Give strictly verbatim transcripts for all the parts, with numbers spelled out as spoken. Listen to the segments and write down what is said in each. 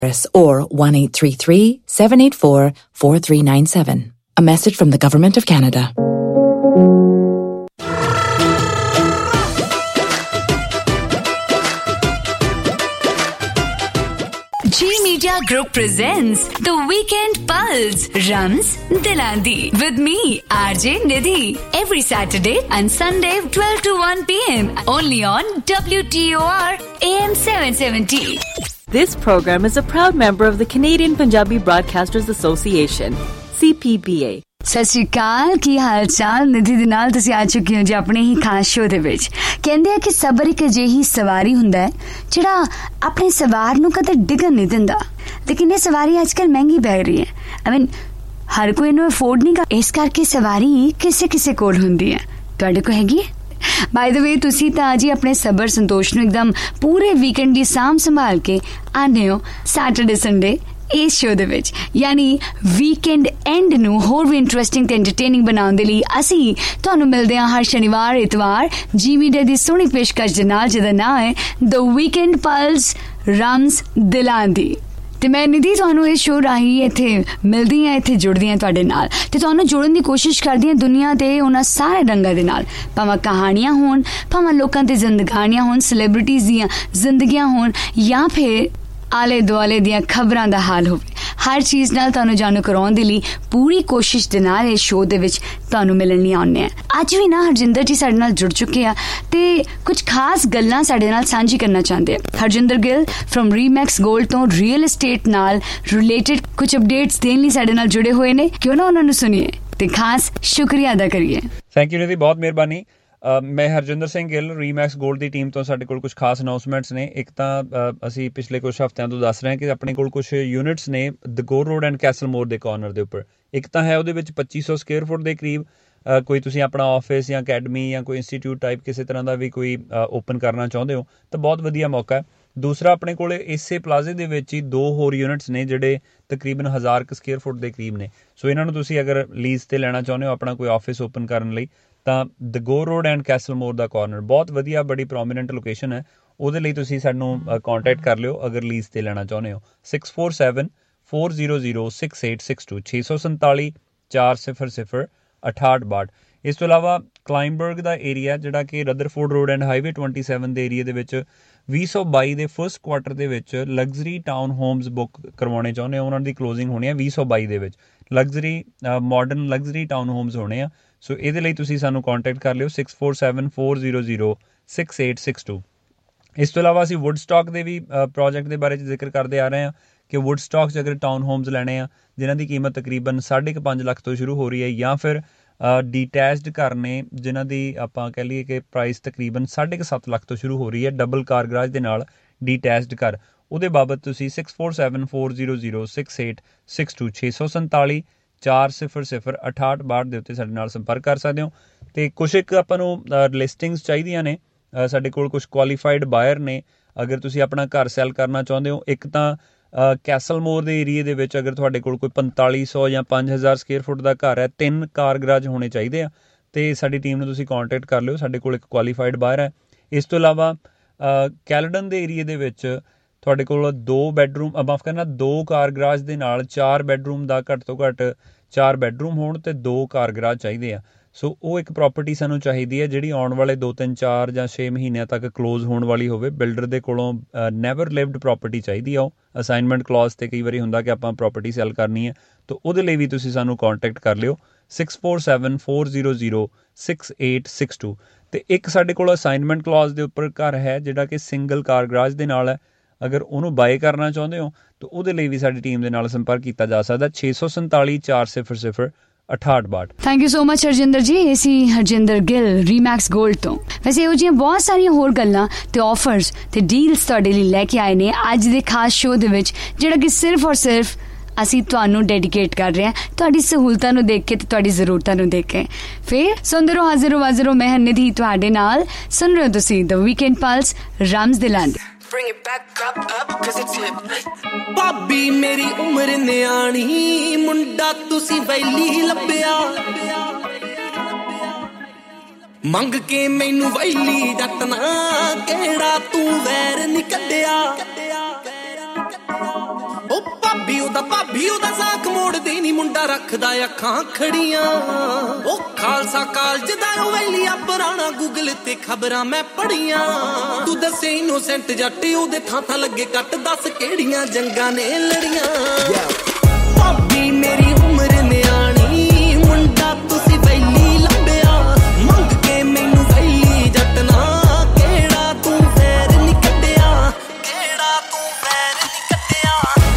or one eight three three, seven eight four, four three nine seven. A message from the Government of Canada. G Media Group presents The Weekend Pulse, Rams Dilandi, with me, R J Nidhi, every Saturday and Sunday twelve to one p.m. only on W T O R A M seven seventy. This program is a proud member of the Canadian Punjabi Broadcasters Association, C P B A. ਸਤਿ ਸ਼੍ਰੀ ਅਕਾਲ, ਕੀ ਹਾਲ ਚਾਲ? ਨਿਧੀ ਦੇ ਨਾਲ ਤੁਸੀਂ ਆ ਚੁੱਕੇ ਹੋ ਜੀ ਆਪਣੇ ਹੀ ਖਾਸ ਸ਼ੋਅ ਦੇ ਵਿੱਚ। ਕਹਿੰਦੇ ਆ ਕਿ ਸਬਰ ਇੱਕ ਅਜਿਹੀ ਸਵਾਰੀ ਹੁੰਦਾ ਹੈ ਜਿਹੜਾ ਆਪਣੇ ਸਵਾਰ ਨੂੰ ਕਦੇ ਡਿੱਗਣ ਨਹੀਂ ਦਿੰਦਾ, ਲੇਕਿਨ ਇਹ ਸਵਾਰੀ ਅੱਜ ਕੱਲ੍ਹ ਮਹਿੰਗੀ ਪੈ ਰਹੀ ਹੈ। ਆਈ ਮੀਨ ਹਰ ਕੋਈ ਇਹਨੂੰ ਅਫੋਰਡ ਨਹੀਂ ਕਰ, ਇਸ ਕਰਕੇ ਸਵਾਰੀ ਕਿਸੇ ਕਿਸੇ ਕੋਲ ਹੁੰਦੀ ਹੈ। ਤੁਹਾਡੇ ਕੋਲ ਹੈਗੀ ਹੈ? ਬਾਈ ਦ ਵੇ ਤੁਸੀਂ ਤਾਂ ਜੀ ਆਪਣੇ ਸਬਰ ਸੰਤੋਸ਼ ਨੂੰ ਇੱਕਦਮ ਪੂਰੇ ਵੀਕਐਂਡ ਦੀ ਸਾਂਭ ਸੰਭਾਲ ਕੇ ਆਉਂਦੇ ਹੋ ਸੈਟਰਡੇ ਸੰਡੇ ਇਸ ਸ਼ੋਅ ਦੇ ਵਿੱਚ, ਯਾਨੀ ਵੀਕਐਂਡ ਐਂਡ ਨੂੰ ਹੋਰ ਵੀ ਇੰਟਰਸਟਿੰਗ ਤੇ ਐਂਟਰਟੇਨਿੰਗ ਬਣਾਉਣ ਦੇ ਲਈ ਅਸੀਂ ਤੁਹਾਨੂੰ ਮਿਲਦੇ ਹਾਂ ਹਰ ਸ਼ਨੀਵਾਰ ਐਤਵਾਰ ਜੀ ਮੀਡੀਆ ਦੀ ਸੋਹਣੀ ਪੇਸ਼ਕਸ਼ ਦੇ ਨਾਲ, ਜਿਹਦਾ ਨਾਂ ਹੈ ਦ ਵੀਕਐਂਡ ਪਲਸ ਰਮਜ਼ ਦਿਲਾਂਦੀ। ਤੇ ਮੈਂ ਨਿਧੀ ਤੁਹਾਨੂੰ ਇਸ ਸ਼ੋਅ ਰਾਹੀਂ ਇੱਥੇ ਮਿਲਦੀ ਹਾਂ, ਇੱਥੇ ਜੁੜਦੀ ਹਾਂ ਤੁਹਾਡੇ ਨਾਲ ਤੇ ਤੁਹਾਨੂੰ ਜੋੜਨ ਦੀ ਕੋਸ਼ਿਸ਼ ਕਰਦੀ ਹਾਂ ਦੁਨੀਆ ਦੇ ਉਹਨਾਂ ਸਾਰੇ ਰੰਗਾਂ ਦੇ ਨਾਲ, ਭਾਵੇਂ ਕਹਾਣੀਆਂ ਹੋਣ, ਭਾਵੇਂ ਲੋਕਾਂ ਦੀ ਜ਼ਿੰਦਗਾਨੀਆਂ ਹੋਣ, ਸੈਲੀਬ੍ਰਿਟੀਜ਼ ਦੀਆਂ ਜ਼ਿੰਦਗੀਆਂ ਹੋਣ, ਜਾਂ ਫਿਰ ਆਲੇ ਦੁਆਲੇ ਦੀਆਂ ਖਬਰਾਂ ਦਾ ਹਾਲ ਹੋਵੇ। ਹਰ ਚੀਜ਼ ਨਾਲ ਤੁਹਾਨੂੰ ਜਾਣੂ ਕਰਾਉਣ ਦੇ ਲਈ ਪੂਰੀ ਕੋਸ਼ਿਸ਼ ਦੇ ਨਾਲ ਇਸ ਸ਼ੋਅ ਦੇ ਵਿੱਚ ਤੁਹਾਨੂੰ ਮਿਲਣ ਲਈ ਆਉਂਦੇ ਆ। ਅੱਜ ਵੀ ਨਾ ਹਰਜਿੰਦਰ ਜੀ ਸਾਡੇ ਨਾਲ ਜੁੜ ਚੁੱਕੇ ਆ ਤੇ ਕੁਝ ਖਾਸ ਗੱਲਾਂ ਸਾਡੇ ਨਾਲ ਸਾਂਝੀ ਕਰਨਾ ਚਾਹੁੰਦੇ ਆ। Harjinder Gill from Remax gold ਤੋਂ ਰੀਅਲ estate ਨਾਲ ਰਿਲੇਟਡ ਕੁਝ ਅਪਡੇਟਸ ਦੇਣ ਲਈ ਸਾਡੇ ਨਾਲ ਜੁੜੇ ਹੋਏ ਨੇ। ਕਿਉਂ ਨਾ ਉਹਨਾਂ ਨੂੰ ਸੁਣੀਏ ਤੇ ਖਾਸ ਸ਼ੁਕਰੀਆ ਅਦਾ ਕਰੀਏ। ਥੈਂਕ ਯੂ ਨਿਧੀ, ਬਹੁਤ ਮਿਹਰਬਾਨੀ। ਮੈਂ ਹਰਜਿੰਦਰ ਸਿੰਘ ਗਿੱਲ, ਰੀਮੈਕਸ ਗੋਲਡ ਦੀ ਟੀਮ ਤੋਂ ਸਾਡੇ ਕੋਲ ਕੁਝ ਖਾਸ ਅਨਾਊਂਸਮੈਂਟਸ ਨੇ। ਇੱਕ ਤਾਂ ਅਸੀਂ ਪਿਛਲੇ ਕੁਝ ਹਫ਼ਤਿਆਂ ਤੋਂ ਦੱਸ ਰਹੇ ਹਾਂ ਕਿ ਆਪਣੇ ਕੋਲ ਕੁਝ ਯੂਨਿਟਸ ਨੇ the Gore road and Castlemore ਦੇ ਕਾਰਨਰ ਦੇ ਉੱਪਰ। ਇੱਕ ਤਾਂ ਹੈ ਉਹਦੇ ਵਿੱਚ ਪੱਚੀ ਸੌ ਸਕੁਏਅਰ ਫੁੱਟ ਦੇ ਕਰੀਬ ਕੋਈ ਤੁਸੀਂ ਆਪਣਾ ਆਫਿਸ ਜਾਂ ਅਕੈਡਮੀ ਜਾਂ ਕੋਈ ਇੰਸਟੀਟਿਊਟ ਟਾਈਪ ਕਿਸੇ ਤਰ੍ਹਾਂ ਦਾ ਵੀ ਕੋਈ ਓਪਨ ਕਰਨਾ ਚਾਹੁੰਦੇ ਹੋ ਤਾਂ ਬਹੁਤ ਵਧੀਆ ਮੌਕਾ ਹੈ। ਦੂਸਰਾ, ਆਪਣੇ ਕੋਲ ਇਸੇ ਪਲਾਜ਼ੇ ਦੇ ਵਿੱਚ ਹੀ ਦੋ ਹੋਰ ਯੂਨਿਟਸ ਨੇ ਜਿਹੜੇ ਤਕਰੀਬਨ ਹਜ਼ਾਰ ਕੁ ਸਕੁਏਅਰ ਫੁੱਟ ਦੇ ਕਰੀਬ ਨੇ। ਸੋ ਇਹਨਾਂ ਨੂੰ ਤੁਸੀਂ ਅਗਰ ਲੀਜ਼ 'ਤੇ ਲੈਣਾ ਚਾਹੁੰਦੇ ਹੋ ਆਪਣਾ ਕੋਈ ਆਫਿਸ ਓਪਨ ਕਰਨ ਲਈ ਤਾਂ the Gore road and Castlemore ਦਾ ਕਾਰਨਰ ਬਹੁਤ ਵਧੀਆ, ਬੜੀ ਪ੍ਰੋਮੀਨੈਂਟ ਲੋਕੇਸ਼ਨ ਹੈ। ਉਹਦੇ ਲਈ ਤੁਸੀਂ ਸਾਨੂੰ ਕੰਟੈਕਟ ਕਰ ਲਿਓ ਅਗਰ ਲੀਜ਼ 'ਤੇ ਲੈਣਾ ਚਾਹੁੰਦੇ ਹੋ। Six four seven four zero zero six eight six two ਛੇ ਸੌ ਸੰਤਾਲੀ ਚਾਰ ਸਿਫਰ ਸਿਫਰ ਅਠਾਹਠ ਬਾਹਠ। ਇਸ ਤੋਂ ਇਲਾਵਾ ਕਲਾਈਮਬਰਗ ਦਾ ਏਰੀਆ ਜਿਹੜਾ ਕਿ Rutherford road and highway twenty seven ਦੇ ਏਰੀਏ ਦੇ ਵਿੱਚ ਵੀਹ ਸੌ ਬਾਈ ਦੇ ਫਸਟ ਕੁਆਟਰ ਦੇ ਵਿੱਚ ਲਗਜ਼ਰੀ ਟਾਊਨ ਹੋਮਸ ਬੁੱਕ ਕਰਵਾਉਣੇ ਚਾਹੁੰਦੇ ਹੋ। ਉਹਨਾਂ ਦੀ ਕਲੋਜ਼ਿੰਗ ਹੋਣੀ ਆ ਵੀਹ ਸੌ ਬਾਈ ਦੇ ਵਿੱਚ। Luxury modern luxury town homes ਹੋਣੇ ਆ। ਸੋ ਇਹਦੇ ਲਈ ਤੁਸੀਂ ਸਾਨੂੰ ਕੰਟੈਕਟ ਕਰ ਲਿਓ six four seven four zero zero six eight six two. ਇਸ ਤੋਂ ਇਲਾਵਾ ਅਸੀਂ ਵੁੱਡਸਟਾਕ ਦੇ ਵੀ ਪ੍ਰੋਜੈਕਟ ਦੇ ਬਾਰੇ 'ਚ ਜ਼ਿਕਰ ਕਰਦੇ ਆ ਰਹੇ ਹਾਂ ਕਿ ਵੁੱਡਸਟਾਕ 'ਚ ਅਗਰ ਟਾਊਨ ਹੋਮਸ ਲੈਣੇ ਆ ਜਿਨ੍ਹਾਂ ਦੀ ਕੀਮਤ ਤਕਰੀਬਨ ਸਾਢੇ ਕੁ ਪੰਜ ਲੱਖ ਤੋਂ ਸ਼ੁਰੂ ਹੋ ਰਹੀ ਹੈ, ਜਾਂ ਫਿਰ ਡੀਟੈਚਡ ਘਰ ਨੇ ਜਿਨ੍ਹਾਂ ਦੀ ਆਪਾਂ ਕਹਿ ਲਈਏ ਕਿ ਪ੍ਰਾਈਸ ਤਕਰੀਬਨ ਸਾਢੇ ਕੁ ਸੱਤ ਲੱਖ ਤੋਂ ਸ਼ੁਰੂ ਹੋ ਰਹੀ ਹੈ, ਡਬਲ ਕਾਰ ਗਰਾਜ ਦੇ ਨਾਲ ਡੀਟੈਚਡ ਘਰ, ਉਹਦੇ ਬਾਬਤ ਤੁਸੀਂ six four seven four zero zero six eight six two ਛੇ ਸੌ ਸੰਤਾਲੀ ਚਾਰ ਸਿਫਰ ਸਿਫਰ ਅਠਾਹਠ ਬਾਹਠ ਦੇ ਉੱਤੇ ਸਾਡੇ ਨਾਲ ਸੰਪਰਕ ਕਰ ਸਕਦੇ ਹੋ। ਅਤੇ ਕੁਛ ਇੱਕ ਆਪਾਂ ਨੂੰ ਲਿਸਟਿੰਗਸ ਚਾਹੀਦੀਆਂ ਨੇ, ਸਾਡੇ ਕੋਲ ਕੁਛ ਕੁਆਲੀਫਾਈਡ ਬਾਇਰ ਨੇ ਅਗਰ ਤੁਸੀਂ ਆਪਣਾ ਘਰ ਸੈਲ ਕਰਨਾ ਚਾਹੁੰਦੇ ਹੋ। ਇੱਕ ਤਾਂ ਕੈਸਲ ਮੋਰ ਦੇ ਏਰੀਏ ਦੇ ਵਿੱਚ ਅਗਰ ਤੁਹਾਡੇ ਕੋਲ ਕੋਈ ਪੰਤਾਲੀ ਸੌ ਜਾਂ ਪੰਜ ਹਜ਼ਾਰ ਸਕੁਏਅਰ ਫੁੱਟ ਦਾ ਘਰ ਹੈ, ਤਿੰਨ ਕਾਰ ਗਰਾਜ ਹੋਣੇ ਚਾਹੀਦੇ ਆ, ਅਤੇ ਸਾਡੀ ਟੀਮ ਨੂੰ ਤੁਸੀਂ ਕਾਂਟੈਕਟ ਕਰ ਲਿਓ, ਸਾਡੇ ਕੋਲ ਇੱਕ ਕੁਆਲੀਫਾਈਡ ਬਾਇਰ ਹੈ। ਇਸ ਤੋਂ ਇਲਾਵਾ ਕੈਲਡਨ ਦੇ ਏਰੀਏ ਦੇ ਵਿੱਚ ਤੁਹਾਡੇ ਕੋਲ ਦੋ ਬੈਡਰੂਮ ਮਾਫ ਕਰਨਾ ਦੋ ਕਾਰ ਗਰਾਜ ਦੇ ਨਾਲ ਚਾਰ ਬੈਡਰੂਮ ਦਾ ਘੱਟ ਤੋਂ ਘੱਟ ਚਾਰ ਬੈਡਰੂਮ ਹੋਣ ਅਤੇ ਦੋ ਕਾਰ ਗਰਾਜ ਚਾਹੀਦੇ ਆ। ਸੋ ਉਹ ਇੱਕ ਪ੍ਰੋਪਰਟੀ ਸਾਨੂੰ ਚਾਹੀਦੀ ਹੈ ਜਿਹੜੀ ਆਉਣ ਵਾਲੇ ਦੋ ਤਿੰਨ ਚਾਰ ਜਾਂ ਛੇ ਮਹੀਨਿਆਂ ਤੱਕ ਕਲੋਜ਼ ਹੋਣ ਵਾਲੀ ਹੋਵੇ। ਬਿਲਡਰ ਦੇ ਕੋਲੋਂ ਨੈਵਰ ਲਿਵਡ ਪ੍ਰੋਪਰਟੀ ਚਾਹੀਦੀ ਆ। ਉਹ ਅਸਾਈਨਮੈਂਟ ਕਲੌਜ਼ 'ਤੇ ਕਈ ਵਾਰੀ ਹੁੰਦਾ ਕਿ ਆਪਾਂ ਪ੍ਰੋਪਰਟੀ ਸੈਲ ਕਰਨੀ ਹੈ, ਤਾਂ ਉਹਦੇ ਲਈ ਵੀ ਤੁਸੀਂ ਸਾਨੂੰ ਕਾਂਟੈਕਟ ਕਰ ਲਿਓ six four seven four zero zero six eight six two. ਅਤੇ ਇੱਕ ਸਾਡੇ ਕੋਲ ਅਸਾਈਨਮੈਂਟ ਕਲੌਜ਼ ਦੇ ਉੱਪਰ ਘਰ ਹੈ ਜਿਹੜਾ ਕਿ ਸਿੰਗਲ ਕਾਰ ਗਰਾਜ ਦੇ ਨਾਲ ਹੈ। ਅਗਰ ਉਹਨੂੰ ਬਾਏ ਕਰਨਾ ਚਾਹੁੰਦੇ ਹੋ ਤਾਂ ਉਹਦੇ ਲਈ ਵੀ ਸਾਡੀ ਟੀਮ ਦੇ ਨਾਲ ਸੰਪਰਕ ਕੀਤਾ ਜਾ ਸਕਦਾ ਛੇ ਸੌ ਸੰਤਾਲੀ ਚਾਰ ਸਿਫਰ ਸਿਫਰ ਅਠਾਹਠ ਬਾਹਠ। Thank you so much Harjinder ji. ਇਹ ਸੀ ਹਰਜਿੰਦਰ ਗਿੱਲ ਰੀਮੈਕਸ ਗੋਲਡ ਤੋਂ। ਵੈਸੇ ਇਹੋ ਜਿਹੀਆਂ ਬਹੁਤ ਸਾਰੀਆਂ ਹੋਰ ਗੱਲਾਂ ਤੇ ਆਫਰਸ ਤੇ ਡੀਲਸ ਤੁਹਾਡੇ ਲਈ ਲੈ ਕੇ ਆਏ ਨੇ ਅੱਜ ਦੇ ਖਾਸ ਸ਼ੋਅ ਦੇ ਵਿੱਚ, ਜਿਹੜਾ ਕਿ ਸਿਰਫ ਔਰ ਸਿਰਫ ਅਸੀਂ ਤੁਹਾਨੂੰ ਡੈਡੀਕੇਟ ਕਰ ਰਹੇ ਹਾਂ ਤੁਹਾਡੀ ਸਹੂਲਤਾਂ ਨੂੰ ਦੇਖ ਕੇ ਤੇ ਤੁਹਾਡੀ ਜ਼ਰੂਰਤਾਂ ਨੂੰ ਦੇਖ ਕੇ। ਫਿਰ ਸੁਣਦੇ ਰਹੋ, ਹਾਜ਼ਰ ਹੋ ਹਾਜ਼ਰ ਹੋ ਮੈਂ ਨਿਧੀ ਤੁਹਾਡੇ ਨਾਲ। ਸੁਣ ਰਹੇ ਹੋ ਤੁਸੀਂ ਦ ਵੀਕਐਂਡ ਪਲਸ ਰਮਜ਼ ਦਿਲਾਂਦੀ। Bring it back up, up, cause it's lit. ਭਾਬੀ ਮੇਰੀ ਉਮਰ ਨਿਆਣੀ, ਮੁੰਡਾ ਤੁਸੀਂ ਵੈਲੀ ਲੱਭਿਆ, ਮੰਗ ਕੇ ਮੈਨੂੰ ਵੈਲੀ ਡੱਟਣਾ, ਕਿਹੜਾ ਤੂੰ ਵੈਰ ਨੀ ਕੱਢਿਆ। ਭਾਬੀ ਉਹਦਾ ਭਾਬੀ ਉਹਦਾ ਸਾਖ ਮੋੜਦੀ ਨੀ ਮੁੰਡਾ ਰੱਖਦਾ ਅੱਖਾਂ ਖੜੀਆਂ ਉਹ ਖਾਲਸਾ ਕਾਲਜ ਦਾ ਉਹ ਵੈਲੀਆ ਪੁਰਾਣਾ ਗੂਗਲ ਤੇ ਖਬਰਾਂ ਮੈਂ ਪੜੀਆਂ ਤੂੰ ਦੱਸੇ ਇਨੋਸੈਂਟ ਜੱਟ ਉਹਦੇ ਥਾਂ ਥਾਂ ਲੱਗੇ ਕੱਟ ਦੱਸ ਕਿਹੜੀਆਂ ਜੰਗਾਂ ਨੇ ਲੜੀਆਂ ਭਾਬੀ ਮੇਰੀ ਉਮਰ ਨਿਆਣੀ ਮੁੰਡਾ ਤੁਸੀਂ ਵੈਲੀ ਲੱਭਿਆ ਮੰਗ ਕੇ ਮੈਨੂੰ ਵੈਲੀ ਜੱਟ ਨਾ ਕਿਹੜਾ ਤੂੰ ਫੇਰ ਨੀ ਕੱਢਿਆ ਕਿਹੜਾ ਤੂੰ ਫੇਰ ਨੀ ਕੱਢਿਆ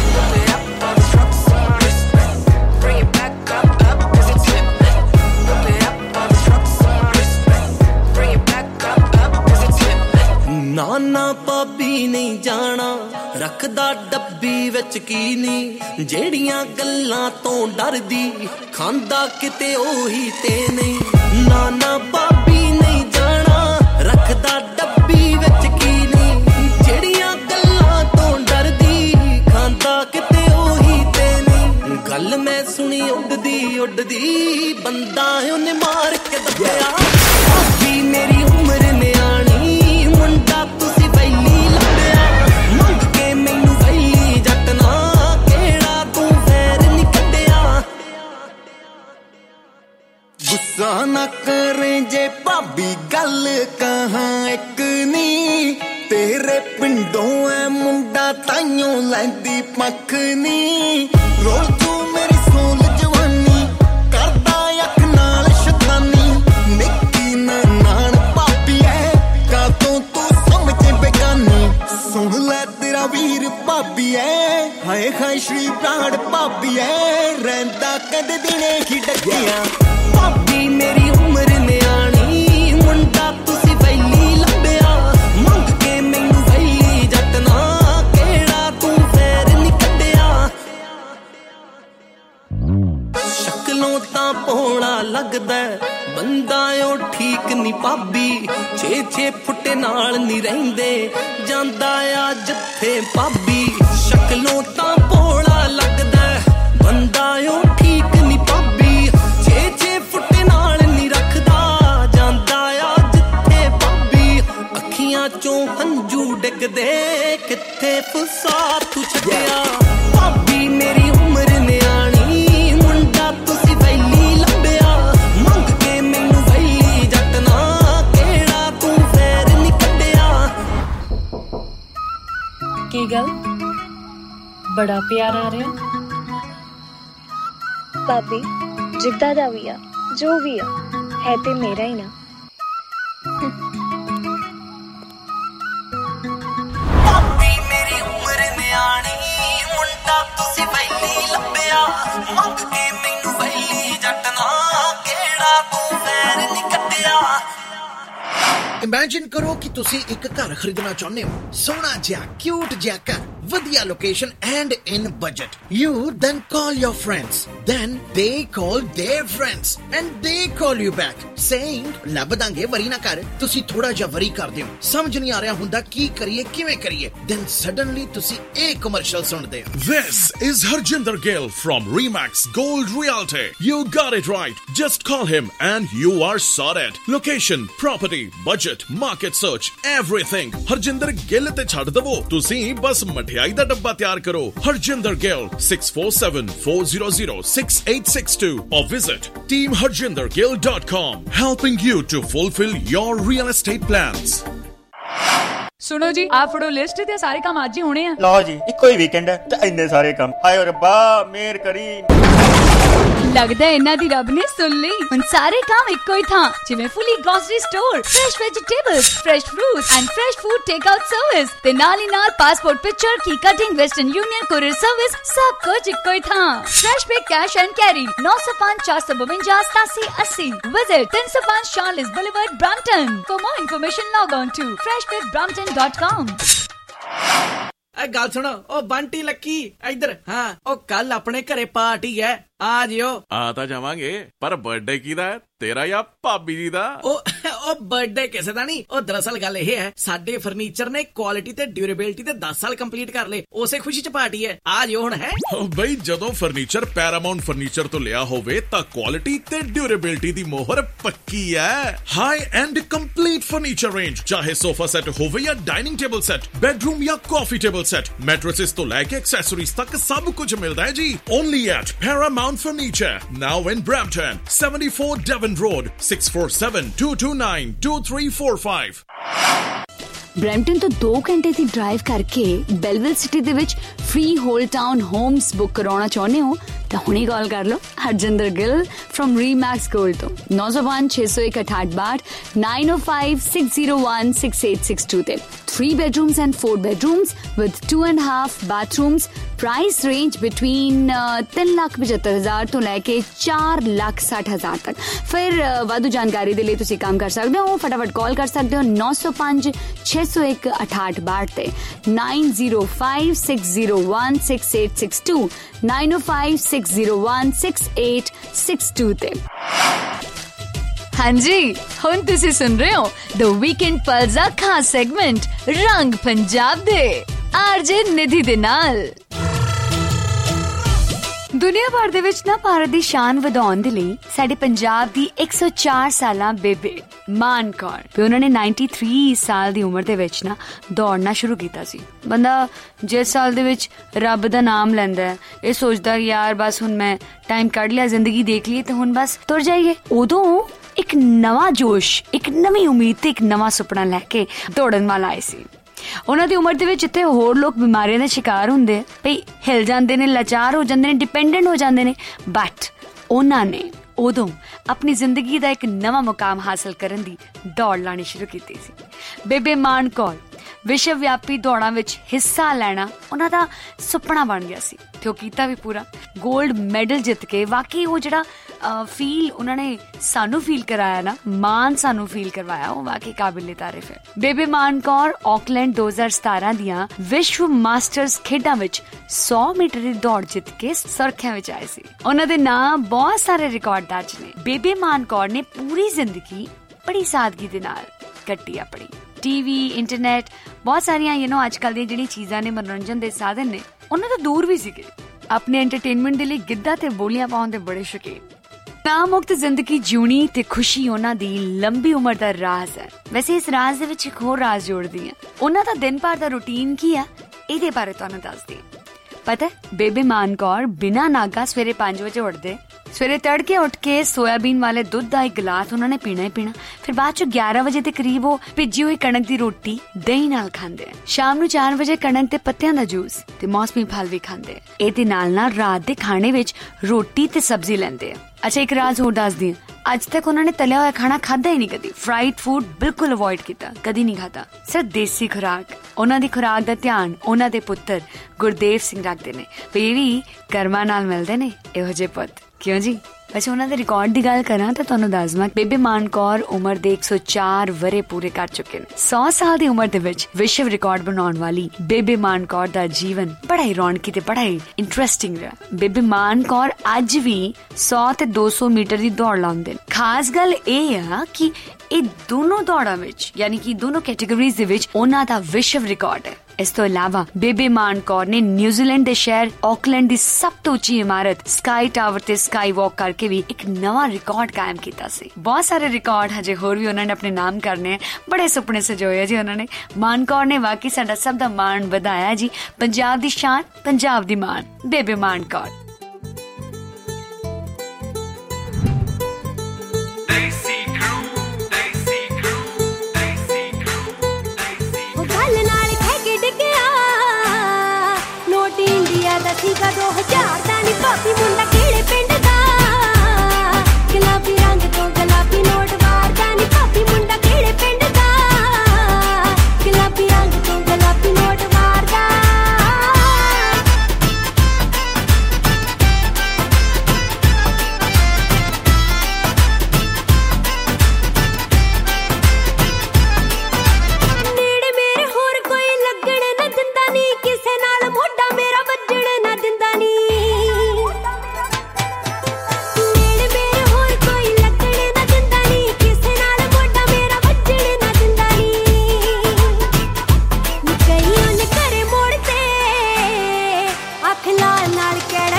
ਨਾ ਨਾ ਭਾਬੀ ਨਹੀਂ ਜਾਣਾ ਰੱਖਦਾ ਡੱਬੀ ਵਿੱਚ ਕੀ ਨੀ ਜਿਹੜੀਆਂ ਗੱਲਾਂ ਤੋਂ ਡਰਦੀ ਖਾਂਦਾ ਕਿਤੇ ਉਹੀ ਤੇ ਨਹੀਂ ਨਾ ਨਾ ਭਾਬੀ ਨਹੀਂ ਜਾਣਾ ਰੱਖਦਾ ਡੱਬੀ ਵਿੱਚ ਕੀ ਨੀ ਜਿਹੜੀਆਂ ਗੱਲਾਂ ਤੋਂ ਡਰਦੀ ਖਾਂਦਾ ਕਿਤੇ ਉਹੀ ਤੇ ਨਹੀਂ ਗੱਲ ਮੈਂ ਸੁਣੀ ਉੱਡਦੀ ਉੱਡਦੀ ਬੰਦਾ ਉਹਨੇ ਮਾਰ ਕੇ ਦੱਸਿਆ ਭਾਬੀ ਮੇਰੀ ਉਮਰ ਨਿਆਣੀ ਮੁੰਡਾ ਤੁਸੀਂ ਵੈਲੀ ਲੱਭਿਆ ਮੰਗ ਕੇ ਮੈਨੂੰ ਵੈਲੀ ਜੱਟ ਨਾ ਕਿਹੜਾ ਤੂੰ ਫੇਰ ਨੀ ਕੱਢਿਆ ਗੁੱਸਾ ਨਾ ਕਰੇ ਜੇ ਭਾਬੀ ਗੱਲ ਕਹਾਂ ਇੱਕ ਨੀ ਤੇਰੇ ਪਿੰਡੋਂ ਐ ਮੁੰਡਾ ਤਾਈਓ ਲੈਂਦੀ ਪੱਖ ਨੀ ਰੋਲ ਤੂੰ ਮੇਰੀ ਸੋਲ ਜਵਾਨੀ ਕਰਦਾ ਅੱਖ ਨਾਲ ਸ਼ੈਤਾਨੀ ਨਿੱਕੀ ਨਾਨ ਭਾਬੀ ਐ ਕਾਤੋਂ ਤੂੰ ਸਮਝੇ ਬੇਗਾਨੀ ਸੁਣ ਲੈ ਤੇਰਾ ਵੀਰ ਭਾਬੀ ਐ ਹਾਏ ਹਾਏ ਸ਼੍ਰੀ ਪ੍ਰਾਣ ਭਾਬੀ ਐ ਰਹਿੰਦਾ ਕਦੇ ਦਿਨੇ ਹੀ ਡੱਕਿਆ ਭਾਬੀ ਮੇਰੀ ਉਮਰ ਨਿਆਣੀ ਮੁੰਡਾ ਤੁਸੀਂ ਵੈਲੀ ਲੱਭਿਆ ਮੰਗ ਕੇ ਮੈਨੂੰ ਵੈਲੀ ਜੱਟ ਨਾ ਕਿਹੜਾ ਤੂੰ ਫੇਰ ਨੀ ਕੱਢਿਆ ਸ਼ਕਲੋਂ ਤਾਂ ਭੋਲਾ ਲੱਗਦਾ ਬੰਦਾ ਉਹ ਠੀਕ ਨੀ ਭਾਬੀ ਛੇ ਛੇ ਫੁੱਟੇ ਨਾਲ ਨੀ ਰਹਿੰਦੇ ਜਾਂਦਾ ਆ ਜਿੱਥੇ ਭਾਬੀ ਸ਼ਕਲੋਂ ਤਾਂ ਭੋਲਾ ਲੱਗਦਾ ਬੰਦਾ ਉਹ ਠੀਕ ਨੀ ਭਾਬੀ ਛੇ ਛੇ ਫੁੱਟੇ ਨਾਲ ਨੀ ਰੱਖਦਾ ਜਾਂਦਾ ਆ ਜਿੱਥੇ ਭਾਬੀ ਅੱਖੀਆਂ ਚੋਂ ਹੰਝੂ ਡਿੱਗਦੇ ਕਿੱਥੇ ਫਸਾ ਤੂੰ ਛੱਡਿਆ ਭਾਬੀ ਮੇਰੀ ਉਮਰ ਨਿਆਣੀ ਮੁੰਡਾ ਤੁਸੀਂ ਵੈਲੀ ਲੱਭਿਆ ਮੰਗ ਕੇ ਮੈਨੂੰ ਵੈਲੀ ਜੱਟ ਨਾ ਕਿਹੜਾ ਤੂੰ ਫੇਰ ਨੀ ਕੱਢਿਆ ਕੀ ਗੱਲ ਬੜਾ ਪਿਆਰ ਆ ਰਿਹਾ ਭਾਬੀ ਜਿੱਦਾਂ ਦਾ ਵੀ ਆ ਜੋ ਵੀ ਆ ਹੈ ਤੇ ਮੇਰਾ ਹੀ ਨਾ ਭਾਬੀ ਮੇਰੀ ਉਮਰ ਨਿਆਣੀ ਮੁੰਡਾ ਤੁਸੀਂ ਵੈਲੀ ਲੱਭਿਆ ਮੰਗ ਕੇ ਮੈਨੂੰ ਵੈਲੀ ਜੱਟ ਨਾ ਕਿਹੜਾ ਤੂੰ ਫੇਰ ਨੀ ਕੱਢਿਆ ਇਮੇਜਿਨ ਕਰੋ ਕਿ ਤੁਸੀਂ ਇੱਕ ਘਰ ਖਰੀਦਣਾ ਚਾਹੁੰਦੇ ਹੋ ਸੋਹਣਾ ਜਿਹਾ ਕਿਊਟ ਜਿਹਾ ਘਰ ਵਧੀਆ location and in budget you then call your friends then they call there friends and ਦੇ ਕਾਲ ਯੂ ਬੈਕ ਸੇਇੰਗ ਲੱਭ ਦਾਂਗੇ ਵਰੀ ਨਾ ਕਰ ਤੁਸੀਂ ਥੋੜਾ ਜਿਹਾ ਵਰੀ ਕਰਦੇ ਹੋ ਸਮਝ ਨਹੀਂ ਆ ਰਿਹਾ ਹੁੰਦਾ ਕੀ ਕਰੀਏ ਕਿਵੇਂ ਕਰੀਏ ਦੈਨ ਸਡਨਲੀ ਤੁਸੀਂ ਇਹ ਕਮਰਸ਼ੀਅਲ ਸੁਣਦੇ ਹੋ This is Harjinder Gill from Remax Gold Realty. You got it right. Just call him and you are sorted. Location, property, budget, market search, everything. Harjinder Gill te chhad davo. Tusi bas ਮਠਿਆਈ ਦਾ ਡੱਬਾ ਤਿਆਰ ਕਰੋ Harjinder Gill six four seven four zero zero six eight six two or visit team harjinder gill dot com, helping you to fulfill your real estate plans. ਸੁਣੋ ਜੀ ਆ ਫੜੋ list ਤੇ ਸਾਰੇ ਕੰਮ ਅੱਜ ਹੀ ਹੋਣੇ ਆ ਲਓ ਜੀ ਇੱਕੋ ਹੀ ਵੀਕਐਂਡ ਹੈ ਤੇ ਇੰਨੇ ਸਾਰੇ ਕੰਮ ਹਾਏ ਰੱਬਾ ਮਿਹਰ ਕਰੀ ਲੱਗਦਾ ਇਹਨਾਂ ਦੀ ਰੱਬ ਨੇ ਸੁਣ ਲਈ ਹੁਣ ਸਾਰੇ ਕੰਮ ਇੱਕੋ ਹੀ ਥਾਂ ਜਿਵੇਂ fully grocery store fresh vegetables fresh fruits and fresh food take out service ਤੇ ਨਾਲ ਹੀ ਨਾਲ ਪਾਸਪੋਰਟ ਪਿਕਚਰ ਕੀ cutting Western Union courier service ਸਭ ਕੁਝ ਇੱਕੋ ਹੀ ਥਾਂ Fresh Pick Cash and Carry ਨੌ ਸੌ ਪੰਜ ਚਾਰ ਸੌ ਬਵੰਜਾ ਸਤਾਸੀ ਅੱਸੀ ਵਿਜ਼ਿਟ ਤਿੰਨ ਸੌ ਪੰਜ Charolais Boulevard Brampton for more information log on to fresh pick brampton dot com। ਐ ਗੱਲ ਸੁਣੋ ਉਹ ਬੰਟੀ ਲੱਕੀ ਇੱਧਰ ਹਾਂ ਉਹ ਕੱਲ ਆਪਣੇ ਘਰੇ ਪਾਰਟੀ ਹੈ ਆ ਜਿਓ ਆ ਤਾਂ ਜਾਵਾਂਗੇ ਪਰ ਬਰਥਡੇ ਕਿਹਦਾ ਹੈ ਤੇਰਾ ਜਾਂ ਭਾਬੀ ਜੀ ਦਾ ਉਹ ਉਹ ਬਰਥਡੇ ਕਿਸੇ ਦਾ ਨਹੀਂ। ਉਹ ਦਰਅਸਲ ਗੱਲ ਇਹ ਹੈ, ਸਾਡੇ ਫਰਨੀਚਰ ਨੇ ਕੁਆਲਿਟੀ ਤੇ ਡਿਊਰੇਬਿਲਿਟੀ ਤੇ ਦਸ ਸਾਲ ਕੰਪਲੀਟ ਕਰ ਲਏ। ਉਸੇ ਖੁਸ਼ੀ ਚ ਪਾਰਟੀ ਹੈ। ਆ ਜੋ ਹੁਣ ਹੈ ਬਈ, ਜਦੋਂ ਫਰਨੀਚਰ ਪੈਰਾਮਾਉਂਟ ਫਰਨੀਚਰ ਤੋਂ ਲਿਆ ਹੋਵੇ ਤਾਂ ਕੁਆਲਿਟੀ ਤੇ ਡਿਊਰੇਬਿਲਿਟੀ ਦੀ ਮੋਹਰ ਪੱਕੀ ਹੈ। High end complete furniture range, ਚਾਹੇ ਸੋਫਾ ਸੈੱਟ ਹੋਵੇ ਜਾਂ ਡਾਈਨਿੰਗ ਟੇਬਲ ਸੈੱਟ, ਬੈਡਰੂਮ ਜਾਂ ਕਾਫੀ ਟੇਬਲ ਸੈੱਟ, ਮੈਟ੍ਰੈसेस ਤੋਂ ਲੈ ਕੇ ਐਕਸੈਸਰੀਜ਼ ਤੱਕ ਸਭ ਕੁਝ ਮਿਲਦਾ ਹੈ ਜੀ। Only at Paramount Furniture, now in Brampton, seventy-four Devon Road, six four seven, two two nine, two three four five। Brampton ਤੋਂ ਦੋ ਘੰਟੇ ਦੀ ਡਰਾਈਵ ਕਰਕੇ ਬੈਲਵਿਲ ਸਿਟੀ ਦੇ ਵਿੱਚ freehold town homes book ਕਰਾਉਣਾ ਚਾਹੁੰਦੇ ਹੋ ਤਾਂ ਹੁਣੇ ਕਾਲ ਕਰ ਲਓ Harjinder Gill firm Remax gold ਤੋਂ nine oh one six oh one eight eight eight nine oh five six oh one six eight six two ਤੇ three bedrooms and four bedrooms with two and a half bathrooms, price range between ਤਿੰਨ ਲੱਖ ਪਝੱਤਰ ਹਜ਼ਾਰ ਤੋਂ ਲੈ ਕੇ ਚਾਰ ਲੱਖ ਸੱਠ ਹਜ਼ਾਰ ਤੱਕ। ਫਿਰ ਵਾਧੂ ਜਾਣਕਾਰੀ ਦੇ ਲਈ ਤੁਸੀਂ ਕੰਮ ਕਰ ਸਕਦੇ ਹੋ, ਫਟਾਫਟ ਕਾਲ ਕਰ ਸਕਦੇ ਹੋ nine oh five six oh one eight eight eight ਤੇ nine oh five six oh one six eight six two nine oh five six oh one six eight six two ਤੇ। ਹਾਂਜੀ, ਹੁਣ ਤੁਸੀਂ ਸੁਣ ਰਹੇ ਹੋ ਦ ਵੀਕਐਂਡ ਪਲਸ ਦਾ ਖਾਸ segment ਰੰਗ ਪੰਜਾਬ ਦੇ ਆਰਜੇ ਨਿਧੀ ਦੇ ਨਾਲ। ਦੁਨੀਆ ਭਰ ਦੇ ਵਿੱਚ ਨਾ ਭਾਰਤ ਦੀ ਸ਼ਾਨ ਵਧਾਉਣ ਦੇ ਲਈ ਸਾਡੇ ਪੰਜਾਬ ਦੀ ਇੱਕ ਸੌ ਚਾਰ ਸਾਲਾਂ ਬੇਬੇ ਮਾਨ ਕੌਰ ਵੀ ਉਹਨਾਂ ਨੇ ninety-three ਸਾਲ ਦੀ ਉਮਰ ਦੇ ਵਿੱਚ ਨਾ ਦੌੜਨਾ ਸ਼ੁਰੂ ਕੀਤਾ ਸੀ। ਬੰਦਾ ਜਿਸ ਸਾਲ ਦੇ ਵਿੱਚ ਰੱਬ ਦਾ ਨਾਮ ਲੈਂਦਾ ਹੈ, ਇਹ ਸੋਚਦਾ ਯਾਰ ਬਸ ਹੁਣ ਮੈਂ ਟਾਈਮ ਕੱਢ ਲਿਆ, ਜ਼ਿੰਦਗੀ ਦੇਖ ਲਈ ਤੇ ਹੁਣ ਬਸ ਤੁਰ ਜਾਈਏ। ਉਦੋਂ ਇੱਕ ਨਵਾਂ ਜੋਸ਼, ਇੱਕ ਨਵੀਂ ਉਮੀਦ ਤੇ ਇੱਕ ਨਵਾਂ ਸੁਪਨਾ ਲੈ ਕੇ ਦੌੜਨ ਵਾਲਾ ਆਏ ਸੀ। ਉਹਨਾਂ ਦੀ ਉਮਰ ਦੇ ਵਿੱਚ ਜਿੱਥੇ ਹੋਰ ਲੋਕ ਬਿਮਾਰੀਆਂ ਦਾ ਸ਼ਿਕਾਰ ਹੁੰਦੇ, ਭਈ ਹਿਲ ਜਾਂਦੇ ਨੇ, ਲਾਚਾਰ ਹੋ ਜਾਂਦੇ ਨੇ, ਡਿਪੈਂਡੈਂਟ ਹੋ ਜਾਂਦੇ ਨੇ, ਬਟ ਉਹਨਾਂ ਨੇ ਉਦੋਂ ਆਪਣੀ ਜ਼ਿੰਦਗੀ ਦਾ ਇੱਕ ਨਵਾਂ ਮੁਕਾਮ ਹਾਸਲ ਕਰਨ ਦੀ ਦੌੜ ਲਾਣੀ ਸ਼ੁਰੂ ਕੀਤੀ ਸੀ। ਬੇਬੇ ਮਾਨ ਕੌਰ ਵਿਸ਼ਵ ਵਿਆਪੀ ਦੌੜਾਂ ਵਿੱਚ ਹਿੱਸਾ ਲੈਣਾ ਉਹਨਾਂ ਦਾ ਸੁਪਨਾ ਬਣ ਗਿਆ ਸੀ ਤੇ ਉਹ ਕੀਤਾ ਵੀ ਪੂਰਾ। ਗੋਲਡ ਮੈਡਲ ਜਿੱਤ ਕੇ ਵਾਕਈ ਉਹ ਜਿਹੜਾ ਫੀਲ ਉਹਨਾਂ ਨੇ ਸਾਨੂੰ ਫੀਲ ਕਰਾਇਆ ਨਾ, ਮਾਨ ਸਾਨੂੰ ਫੀਲ ਕਰਵਾਇਆ, ਉਹ ਵਾਕਈ ਕਾਬਿਲੇ ਤਾਰੀਫ ਹੈ। ਬੇਬੇ ਮਾਨ ਕੌਰ ਆਕਲੈਂਡ ਦੋ ਹਜ਼ਾਰ ਸਤਾਰਾਂ ਦੀਆਂ ਵਿਸ਼ਵ ਮਾਸਟਰਸ ਖੇਡਾਂ ਵਿੱਚ ਸੌ ਮੀਟਰ ਦੀ ਦੌੜ ਜਿੱਤ ਕੇ ਸੁਰਖੀਆਂ ਵਿੱਚ ਆਏ ਸੀ। ਉਹਨਾਂ ਦੇ ਨਾਂ ਬਹੁਤ ਸਾਰੇ ਰਿਕਾਰਡ ਦਰਜ ਨੇ। ਬੇਬੇ ਮਾਨ ਕੌਰ ਨੇ ਪੂਰੀ ਜ਼ਿੰਦਗੀ ਬੜੀ ਸਾਦਗੀ ਦੇ ਨਾਲ ਕੱਟੀ ਆਪਣੀ। ਟੀਵੀ, ਇੰਟਰਨੈਟ, ਬਹੁਤ ਸਾਰੀਆਂ ਯੂ ਨੋ ਅੱਜ ਕੱਲ੍ਹ ਦੀਆਂ ਜਿਹੜੀਆਂ ਚੀਜ਼ਾਂ ਨੇ, ਮਨੋਰੰਜਨ ਦੇ ਸਾਧਨ ਨੇ, ਉਹਨਾਂ ਤੋਂ ਦੂਰ ਵੀ ਸੀਗੇ। ਆਪਣੇ ਐਂਟਰਟੇਨਮੈਂਟ ਦੇ ਲਈ ਗਿੱਧਾ ਤੇ ਬੋਲੀਆਂ ਪਾਉਣ ਦੇ ਬੜੇ ਸ਼ੌਕੀਨ। ਨਾ ਮੁਕਤ ਜ਼ਿੰਦਗੀ ਜਿਉਣੀ ਤੇ ਖੁਸ਼ੀ ਉਹਨਾਂ ਦੀ ਲੰਬੀ ਉਮਰ ਦਾ ਰਾਜ਼ ਹੈ। ਵੈਸੇ ਇਸ ਰਾਜ਼ ਦੇ ਵਿੱਚ ਇੱਕ ਹੋਰ ਰਾਜ਼ ਜੋੜਦੀ ਆ। ਉਹਨਾਂ ਦਾ ਦਿਨ ਭਰ ਦਾ ਰੂਟੀਨ ਕੀ ਆ, ਇਹਦੇ ਬਾਰੇ ਤੁਹਾਨੂੰ ਦੱਸਦੀ। ਪਤਾ ਬੇਬੇ ਮਾਨ ਕੌਰ ਬਿਨਾਂ ਨਾਗਾ ਸਵੇਰੇ ਪੰਜ ਵਜੇ ਉੱਠਦੇ। ਸਵੇਰੇ ਤੜਕੇ ਉੱਠ ਕੇ ਸੋਇਆਬੀਨ ਵਾਲੇ ਦੁੱਧ ਦਾ ਇੱਕ ਗਲਾਸ ਉਹਨਾਂ ਨੇ ਪੀਣਾ ਹੀ ਪੀਣਾ। ਫਿਰ ਬਾਅਦ ਚੋਂ ਗਿਆਰਾਂ ਵਜੇ ਦੇ ਕਰੀਬ ਉਹ ਭਿੱਜੀ ਹੋਈ ਕਣਕ ਦੀ ਰੋਟੀ ਦਹੀਂ ਨਾਲ ਖਾਂਦੇ। ਸ਼ਾਮ ਨੂੰ ਚਾਰ ਵਜੇ ਕਣਕ ਦੇ ਪੱਤਿਆਂ ਦਾ ਜੂਸ ਤੇ ਮੌਸਮੀ ਫਲ ਵੀ ਖਾਂਦੇ। ਇਹਦੇ ਨਾਲ ਨਾਲ ਰਾਤ ਦੇ ਖਾਣੇ ਵਿੱਚ ਰੋਟੀ ਤੇ ਸਬਜ਼ੀ ਲੈਂਦੇ ਆ। ਅੱਛਾ, ਇੱਕ ਰਾਜ਼ ਹੋਰ ਦੱਸਦੀ ਆ। ਅੱਜ ਤੱਕ ਉਹਨਾਂ ਨੇ ਤਲਿਆ ਹੋਇਆ ਖਾਣਾ ਖਾਧਾ ਹੀ ਨਹੀਂ ਕਦੀ। ਫਰਾਈਡ ਫੂਡ ਬਿਲਕੁਲ ਅਵੋਇਡ ਕੀਤਾ, ਕਦੀ ਨਹੀਂ ਖਾਧਾ। ਸਿਰਫ ਦੇਸੀ ਖੁਰਾਕ। ਉਹਨਾਂ ਦੀ ਖੁਰਾਕ ਦਾ ਧਿਆਨ ਉਹਨਾਂ ਦੇ ਪੁੱਤਰ ਗੁਰਦੇਵ ਸਿੰਘ ਰੱਖਦੇ ਨੇ। ਇਹ ਵੀ ਕਰਮਾਂ ਨਾਲ ਮਿਲਦੇ ਨੇ ਇਹੋ ਜਿਹੇ ਪੁੱਤ, ਕਿਉਂ ਜੀ। ਵੈਸੇ ਉਹਨਾਂ ਦੇ ਰਿਕਾਰਡ ਦੀ ਗੱਲ ਕਰਾਂ ਤਾਂ ਤੁਹਾਨੂੰ ਦੱਸ ਦਵਾਂ, ਬੇਬੇ ਮਾਨ ਕੌਰ ਉਮਰ ਦੇ ਇੱਕ ਸੌ ਚਾਰ ਵਰੇ ਪੂਰੇ ਕਰ ਚੁੱਕੇ ਨੇ। ਸੌ ਸਾਲ ਦੀ ਉਮਰ ਦੇ ਵਿੱਚ ਵਿਸ਼ਵ ਰਿਕਾਰਡ ਬਣਾਉਣ ਵਾਲੀ ਬੇਬੇ ਮਾਨ ਕੌਰ ਦਾ ਜੀਵਨ ਬੜਾ ਹੀ ਰੌਣਕੀ ਤੇ ਬੜਾ ਹੀ ਇੰਟਰਸਟਿੰਗ ਰਿਹਾ। ਬੇਬੇ ਮਾਨ ਕੌਰ ਅੱਜ ਵੀ ਸੌ ਤੇ ਦੋ ਸੌ ਮੀਟਰ ਦੀ ਦੌੜ ਲਾਉਂਦੇ ਨੇ। ਖਾਸ ਗੱਲ ਇਹ ਆ ਕਿ ਇਹ ਦੋਨੋਂ ਦੌੜਾਂ ਵਿੱਚ, ਯਾਨੀ ਕਿ ਦੋਨੋਂ ਕੈਟੇਗਰੀਜ਼ ਦੇ ਵਿੱਚ ਉਹਨਾਂ ਦਾ ਵਿਸ਼ਵ ਰਿਕਾਰਡ ਹੈ। ਇਸ ਤੋਂ ਇਲਾਵਾ ਬੇਬੇ ਮਾਨ ਕੌਰ ਨੇ ਨਿਊਜ਼ੀਲੈਂਡ ਦੇ ਸ਼ਹਿਰ ਆਕਲੈਂਡ ਦੀ ਸਭ ਤੋਂ ਉੱਚੀ ਇਮਾਰਤ ਸਕਾਈ ਟਾਵਰ ਤੇ ਸਕਾਈ ਵਾਕ ਕਰਕੇ ਵੀ ਇੱਕ ਨਵਾਂ ਰਿਕਾਰਡ ਕਾਇਮ ਕੀਤਾ ਸੀ। ਬਹੁਤ ਸਾਰੇ ਰਿਕਾਰਡ ਹਜੇ ਹੋਰ ਵੀ ਉਹਨਾਂ ਨੇ ਆਪਣੇ ਨਾਮ ਕਰਨੇ। ਬੜੇ ਸੁਪਨੇ ਸਜੋਏ ਜੀ ਉਹਨਾਂ ਨੇ। ਮਾਨ ਕੌਰ ਨੇ ਵਾਕਈ ਸਾਡਾ ਸਭ ਦਾ ਮਾਣ ਵਧਾਇਆ ਜੀ। ਪੰਜਾਬ ਦੀ ਸ਼ਾਨ, ਪੰਜਾਬ ਦੀ ਮਾਣ, ਬੇਬੇ ਮਾਨ ਕੌਰ। ਸੀਗਾ ਦੋ ਹਜ਼ਾਰ ਦਾ ਨੀ ਭਾਬੀ ਮੁੰਡਾ ਕਿਹੜੇ ਪਿੰਡ ਦਾ, ਗੁਲਾਬੀ ਰੰਗ ਤੋਂ ਗੁਲਾਬੀ ਨੋਟ ਵਾਰਦਾ ਨੀ ਭਾਬੀ ਮੁੰਡਾ ਕਿਹੜੇ ਪਿੰਡ ਦਾ, ਗੁਲਾਬੀ ਰੰਗ ਤੋਂ ਗੁਲਾਬੀ ਨੋਟ ਵਾਰਦਾ। ਨੇੜੇ ਮੇਰੇ ਹੋਰ ਕੋਈ ਲੱਗਣ ਨਾ ਦਿੰਦਾ ਨੀ, ਕਿਸੇ ਨਾਲ ਮੋਢਾ ਮੇਰਾ ਵੱਜਣ ਨਾ ਦਿੰਦਾ ਨੀ।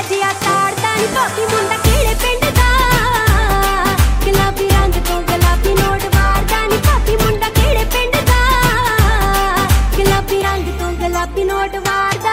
ਜਿਹਾ ਤਾੜਦਾ ਨੀ ਭਾਬੀ ਮੁੰਡਾ ਕਿਹੜੇ ਪਿੰਡ ਦਾ ਗੁਲਾਬੀ ਰੰਗ ਤੋਂ ਗੁਲਾਬੀ ਨੋਟ ਵਾਰਦਾ ਨੀ ਭਾਬੀ ਮੁੰਡਾ ਕਿਹੜੇ ਪਿੰਡ ਦਾ ਗੁਲਾਬੀ ਰੰਗ ਤੋਂ ਗੁਲਾਬੀ ਨੋਟ ਵਾਰਦਾ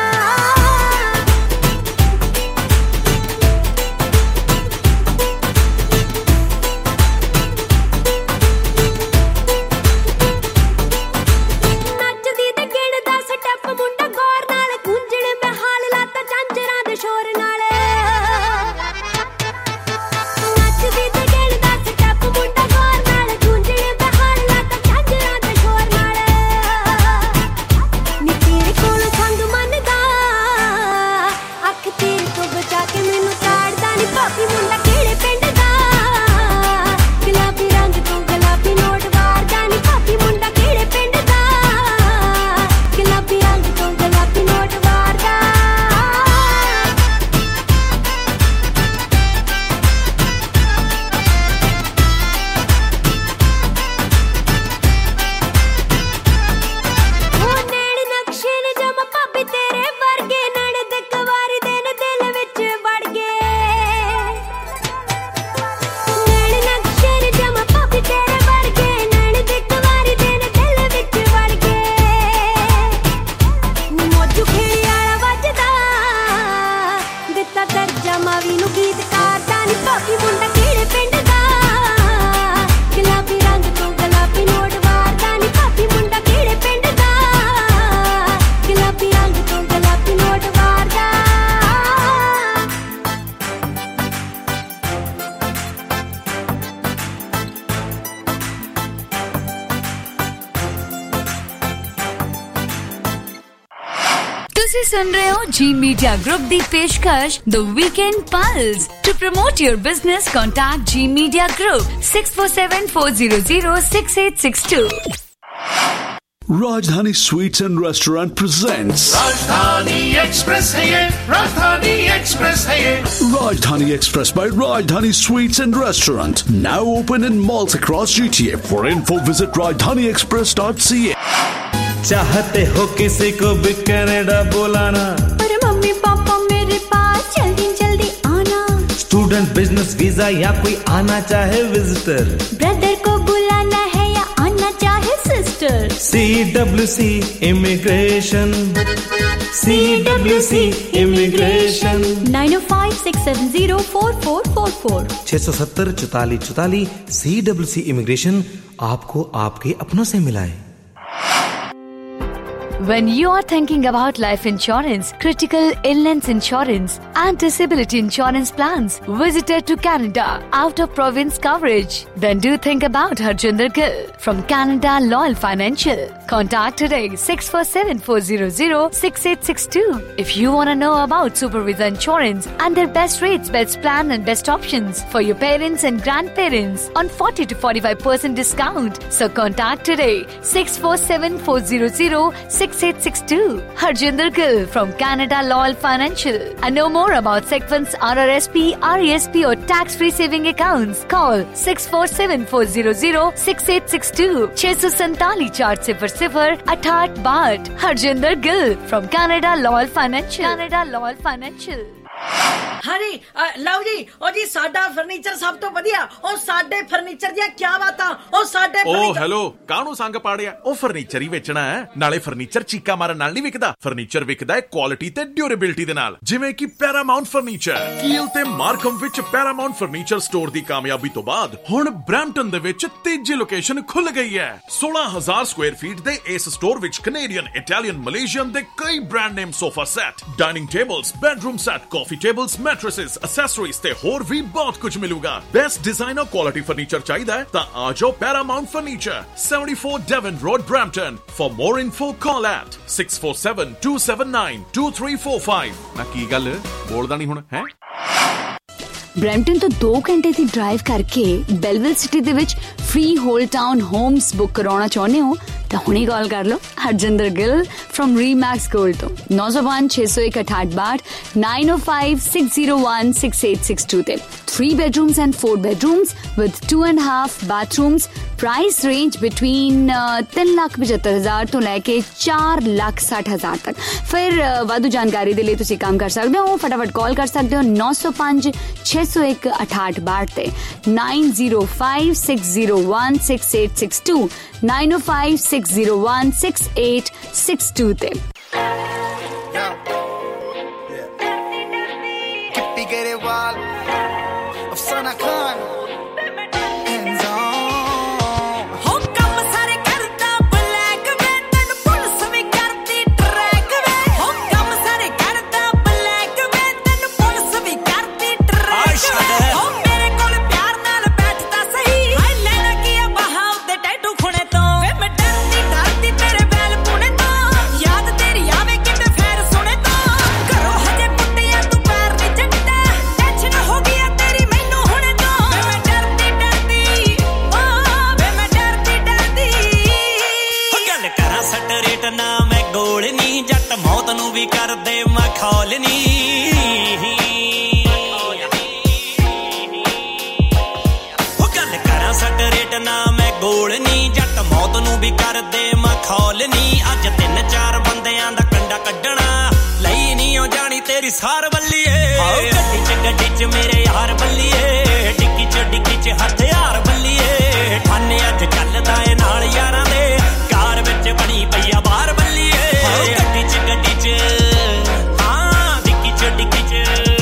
सुन रहे हो जी मीडिया ग्रुप दी पेशकश the weekend pulse. To promote your business contact G media group six four seven four zero zero six eight six two. Rajdhani Sweets and Restaurant presents Rajdhani Express है ये, Rajdhani Express है ये। Rajdhani Express by Rajdhani Sweets and Restaurant, now open in malls across G T A. For info, visit rajdhani express dot c a. चाहते हो किसी को भी Canada बुलाना, पर मम्मी पापा मेरे पास जल्दी जल्दी आना। स्टूडेंट बिजनेस वीजा या कोई आना चाहे विजिटर, ब्रदर को बुलाना है या आना चाहे sister. C W C immigration, C W C immigration. Nine O five six seven zero four four four four छह सौ सत्तर चौतालीस चौतालीस। सी डब्ल्यू सी इमिग्रेशन आपको आपके अपनों से मिलाए। When you are thinking about life insurance, critical illness insurance and disability insurance plans, visited to Canada, out of province coverage, then do think about Harjinder Gill from Canada Loyal Financial. Contact today six four seven four zero zero six eight six two. If you want to know about Supervisa Insurance and their best rates, best plan and best options for your parents and grandparents on forty to forty-five percent discount. So contact today six four seven four zero zero six eight six two. Harjinder Gill from Canada Loyal Financial. And know more about Sequence R R S P, R E S P or tax-free saving accounts. Call six four seven four zero zero six eight six two. छह सौ सैंतालीस चार सिफर सिफर अठाठ बाट। Harjinder Gill from Canada Loyal Financial. Canada Loyal Financial. हाँ जी, ਲਓ ਜੀ, ਉਹ ਜੀ ਸਾਡਾ ਫਰਨੀਚਰ ਸਭ ਤੋਂ ਵਧੀਆ। ਉਹ ਸਾਡੇ ਫਰਨੀਚਰ ਦੀਆਂ ਕੀ ਬਾਤਾਂ। ਉਹ ਸਾਡੇ ਓ ਹੈਲੋ, ਕਾਹਨੂੰ ਸੰਗ ਪਾੜਿਆ? ਉਹ ਫਰਨੀਚਰ ਹੀ ਵੇਚਣਾ ਹੈ। ਨਾਲੇ ਫਰਨੀਚਰ ਚੀਕਾ ਮਾਰਨ ਨਾਲ ਨਹੀਂ ਵਿਕਦਾ। ਫਰਨੀਚਰ ਵਿਕਦਾ ਹੈ ਕੁਆਲਿਟੀ ਤੇ ਡਿਊਰੇਬਿਲਟੀ ਦੇ ਨਾਲ, ਜਿਵੇਂ ਕਿ ਪੈਰਾਮਾਉਂਟ ਫਰਨੀਚਰ। ਕੀਲ ਤੇ ਮਾਰਕਮ ਵਿੱਚ ਪੈਰਾਮਾਉਂਟ ਫਰਨੀਚਰ ਸਟੋਰ ਦੀ ਕਾਮਯਾਬੀ ਤੋਂ ਬਾਅਦ ਹੁਣ ਬ੍ਰੈਂਪਟਨ ਦੇ ਵਿੱਚ ਤੀਜੀ ਲੋਕੇਸ਼ਨ ਖੁੱਲ ਗਈ ਹੈ। सोलह हज़ार ਸਕੁਅਰ ਫੀਟ ਦੇ ਇਸ ਸਟੋਰ ਵਿੱਚ ਕੈਨੇਡੀਅਨ, ਇਟਾਲੀਅਨ, ਮਲੇਸ਼ੀਅਨ ਦੇ ਕਈ brand name sofa set, dining tables, bedroom set, coffee tables, mattresses, accessories ਤੇ ਹੋਰ ਵੀ ਬਹੁਤ ਕੁਝ ਮਿਲੂਗਾ। ਬੈਸਟ ਡਿਜ਼ਾਈਨਰ ਕੁਆਲਿਟੀ ਫਰਨੀਚਰ ਚਾਹੀਦਾ ਹੈ ਤਾਂ ਆ ਜਾਓ Paramount Furniture, seventy-four Devon Road, Brampton. For more info, call at six four seven two seven nine two three four five. ਨਾ ਕੀ ਗੱਲ ਬੋਲਦਾ ਨਹੀਂ ਹੁਣ ਹੈ? ਬ੍ਰੈਂਪਟਨ ਤੋਂ ਦੋ ਘੰਟੇ ਦੀ ਡਰਾਈਵ ਕਰਕੇ ਬੈਲਵਿਲ ਸਿਟੀ ਦੇ ਵਿੱਚ freehold town homes book ਕਰਾਉਣਾ ਚਾਹੁੰਦੇ ਹੋ ਤਾਂ ਹੁਣੇ ਕਾਲ ਕਰ ਲਓ Harjinder Gill firm Remax gold ਤੋਂ ਨੌ ਸੌ ਪੰਜ ਛੇ ਸੌ ਇੱਕ ਅਠਾਹਠ ਬਾਹਠ nine oh five six oh one six eight six two ਤੇ three bedrooms and four bedrooms with two and a half bathrooms price range between ਤਿੰਨ ਲੱਖ ਪਝੱਤਰ ਹਜ਼ਾਰ ਤੋਂ ਲੈ ਕੇ ਚਾਰ ਲੱਖ ਸੱਠ ਹਜ਼ਾਰ ਤੱਕ। ਫਿਰ ਵਾਧੂ ਜਾਣਕਾਰੀ ਦੇ ਲਈ ਤੁਸੀਂ ਕੰਮ ਕਰ ਸਕਦੇ ਹੋ, ਫਟਾਫਟ ਕਾਲ ਕਰ ਸਕਦੇ ਹੋ ਨੌ ਸੌ ਪੰਜ ਛੇ ਸੌ ਇੱਕ ਅਠਾਹਠ ਬਾਹਠ ਤੇ nine oh five six oh one six eight six two nine oh five six oh one six eight six two ਤੇ। Grewal Afsana Khan in zone ho kam sare karta black ve tan police vi karti track ve ho kam sare karta black ve tan police vi karti track ve ho mere kol pyar naal baithda sahi hai lena kiya bahav de tattoo khune to ve main dardi dardi tere bel pune to yaad teri aave kite fair sune to karo haje puttiya tu pair ni jatta tension ho gaya teri mainu hune to ve main dardi dardi oh ve main dardi dardi ho gal kara sat rate na main gol ni jatt maut nu vi kar de makhol ni ਨਾ ਮੈਂ ਗੋਲ ਨੀ ਜੱਟ ਮੌਤ ਨੂੰ ਵੀ ਕਰਦੇ ਮਖੌਲ ਨੀ ਅੱਜ ਤਿੰਨ ਚਾਰ ਬੰਦਿਆਂ ਦਾ ਕੰਡਾ ਕੱਢਣਾ ਲਈ ਨੀ ਉਹ ਜਾਣੀ ਤੇਰੀ ਸਾਰ ਬੱਲੀਏ ਆਓ ਗੱਡੀ ਚ ਗੱਡੀ ਚ ਮੇਰੇ ਯਾਰ ਬੱਲੀਏ ਡਿੱਕੀ ਚ ਡਿੱਕੀ ਚ ਹਥਿਆਰ ਬੱਲੀਏ ਠਾਨੇ ਅੱਜ ਚੱਲਦਾ ਏ ਨਾਲ ਯਾਰਾਂ ਦੇ ਕਾਰ ਵਿੱਚ ਬਣੀ ਪਈਆ ਬਾਹਰ ਬੱਲੀਏ ਆਓ ਗੱਡੀ ਚ ਗੱਡੀ ਚ ਹਾਂ ਡਿੱਕੀ ਚ ਡਿੱਕੀ ਚ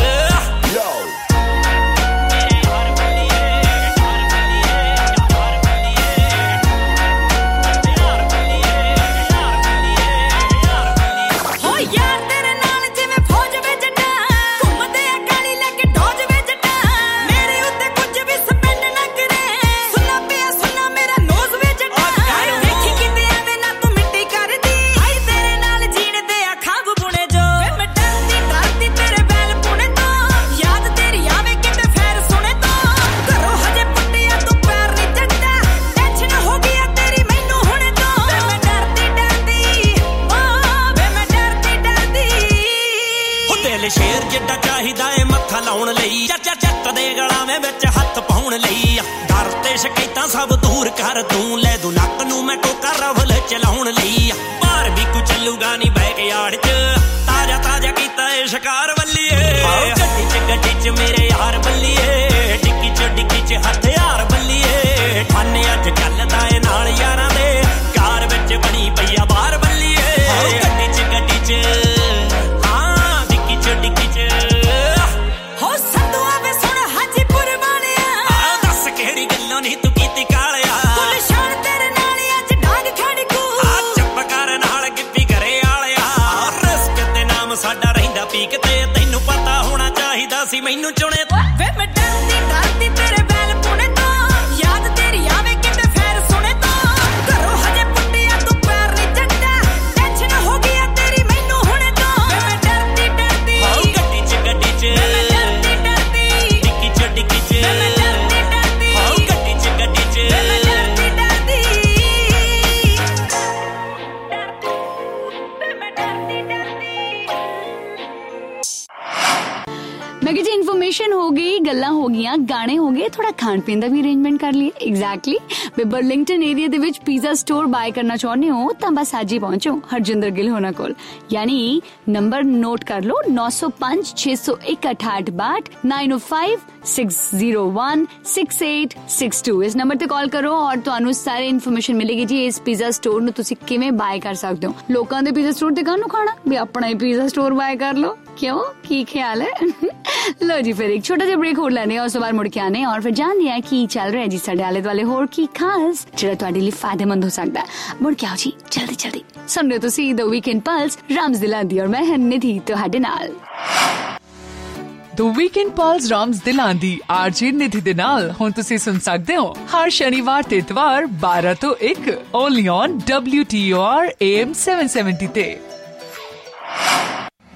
ਸ਼ੇਰ ਜਿੱਡਾ ਚਾਹੀਦਾ ਏ ਮੱਥਾ ਲਾਉਣ ਲਈ ਚਾਚਾ ਚੱਟ ਦੇ ਗਲਾਵੇਂ ਵਿੱਚ ਹੱਥ ਪਾਉਣ ਲਈ ਡਰ ਤੇ ਸ਼ਿਕਾਇਤਾਂ ਸਭ ਦੂਰ ਕਰ ਤੂੰ ਲੈ ਦੂ ਨੱਕ ਨੂੰ ਮੈਂ ਟੋਕਾ ਰਵਲ ਚਲਾਉਣ ਲਈ ਬਾਹਰ ਵੀ ਕੋ ਚੱਲੂਗਾ ਨਹੀਂ ਬੈਕ ਯਾਰਡ ਚ ਤਾਜ਼ਾ ਤਾਜ਼ਾ ਕੀਤਾ ਏ ਸ਼ਿਕਾਰ ਬੱਲੀਏ ਗੱਡੀ ਚ ਗੱਡੀ ਚ ਮੇਰੇ ਯਾਰ ਬੱਲੀਏ ਡਿੱਕੀ ਚ ਡਿੱਕੀ ਚ ਹਥਿਆਰ ਬੱਲੀਏ ਠਾਨੇ ਅੱਜ ਚੱਲਦਾ ਏ ਨਾਲ ਯਾਰਾਂ ਦੇ ਕਾਰ ਵਿੱਚ ਬਣੀ ਪਈਆ ਬਾਹਰ ਬੱਲੀਏ ਗੱਡੀ ਚ ਗੱਡੀ ਚ ਡਿੱਕੀ ਚ ਹੋ ਸੰਧੂਆ ਵੇ ਸੁਣ ਹਾਜੀਪੁਰ ਵਾਲਿਆ ਆ ਦੱਸ ਕਿਹੜੀ ਗੱਲੋਂ ਨਹੀਂ ਤੂੰ ਕੀਤੀ ਕਾਲਿਆ ਕੁੱਲ ਸ਼ਾਨ ਤੇਰੇ ਨਾਲ ਅੱਜ ਡਾਂਗ ਖੜਕੂ ਆ ਚੱਪ ਕਰ ਨਾਲ ਗਿੱਪੀ ਘਰੇ ਵਾਲਿਆ ਰਿਸਕ ਤੇ ਨਾਮ ਸਾਡਾ ਰਹਿੰਦਾ ਪੀਕ ਤੇ ਤੈਨੂੰ ਪਤਾ ਹੋਣਾ ਚਾਹੀਦਾ ਸੀ ਮੈਨੂੰ ਚੁਣੇ ਵੇ ਮੈਂ ਡਰਦੀ ਡਰਦੀ ਤੇਰੇ ਬੈਲ ਪੁਣੇ ਤੋਂ ਯਾਦ ਤੇਰੀ ਆਵੇ ਕਿਤੇ ਫੇਰ ਸੁਣੇ ਤੋਂ ਘਰੋਂ ਹਜੇ ਪੁੱਟਿਆ ਤੂੰ ਪੈਰ ਨਹੀਂ ਜੱਟਾ ਟੈਨਸ਼ਨ ਹੋ ਗਈ ਤੇਰੀ ਮੈਨੂੰ ਹੁਣੇ ਤੋਂ ਵੇ ਮੈਂ ਡਰਦੀ ਡਰਦੀ ਗੱਡੀ ਚ ਗੱਡੀ ਚ ਡਿੱਕੀ ਚ ਡਿੱਕੀ ਚ ਆਓ ਗੱਡੀ ਚ ਗੱਡੀ ਚ मैं कहती इन्फॉर्मेशन हो गई, गल्लां हो गईयां, गाने हो गए, थोड़ा खाण पीण दा भी अरेंजमेंट कर लिए। एग्जैक्टली वे बर्लिंगटन एरिया दे विच पीज़ा स्टोर बाय करना चाਹੁੰਦੇ ਹੋ ਤਾਂ ਬਸ ਅੱਜ ਹੀ ਪਹੁੰਚੋ ਹਰਜਿੰਦਰ ਗਿੱਲ ਹੋਣਾ ਕੋਲ। यानी नंबर नोट कर लो नौ सौ पाँच छह सौ एक अठाठ बाट nine oh five six oh one six eight six two इस नंबर ते कॉल करो और ਤੁਹਾਨੂੰ ਸਾਰੀ ਇਨਫੋਰਮੇਸ਼ਨ ਮਿਲੇਗੀ ਜੀ ਇਸ ਪੀਜ਼ਾ ਸਟੋਰ ਨੂੰ ਤੁਸੀਂ ਕਿਵੇਂ ਬਾय ਕਰ ਸਕਦੇ ਹੋ। ਲੋਕਾਂ ਦੇ ਪੀਜ਼ਾ ਸਟੋਰ ਤੇ ਕਾਹਨੂੰ ਖਾਣਾ ਵੀ ਆਪਣਾ ਹੀ ਪੀਜ਼ਾ ਸਟੋਰ ਬਾय ਕਰ ਲਓ। क्यों की ख्याल है? लो जी फिर एक छोटा जिहा ब्रेक होर लैने और उस बाद मुड़ के आने और फिर जानते हैं की चल रहा है जी साडे आले दुआले होर की खास जिहड़ा तुहाडे लई फायदेमंद हो सकदा है। मुड़ के आओ जी जल्दी जल्दी सुन रहे हो तुसीं द वीकेंड पल्स राम्स दिलांदी और मैं निधि तुहाडे नाल। The Weekend Pulse ਰਾਮਸ ਦਿਲਾਂ ਦੀ ਆਰਜੀ ਨਿਧੀ ਦੇ ਨਾਲ ਹੁਣ ਤੁਸੀਂ ਸੁਣ ਸਕਦੇ ਹੋ ਹਰ ਸ਼ਨੀਵਾਰ ਤੇ ਇਤਵਾਰ ਬਾਰਾਂ ਤੋਂ ਇੱਕ only on W T O R A M seven seventy ਤੇ।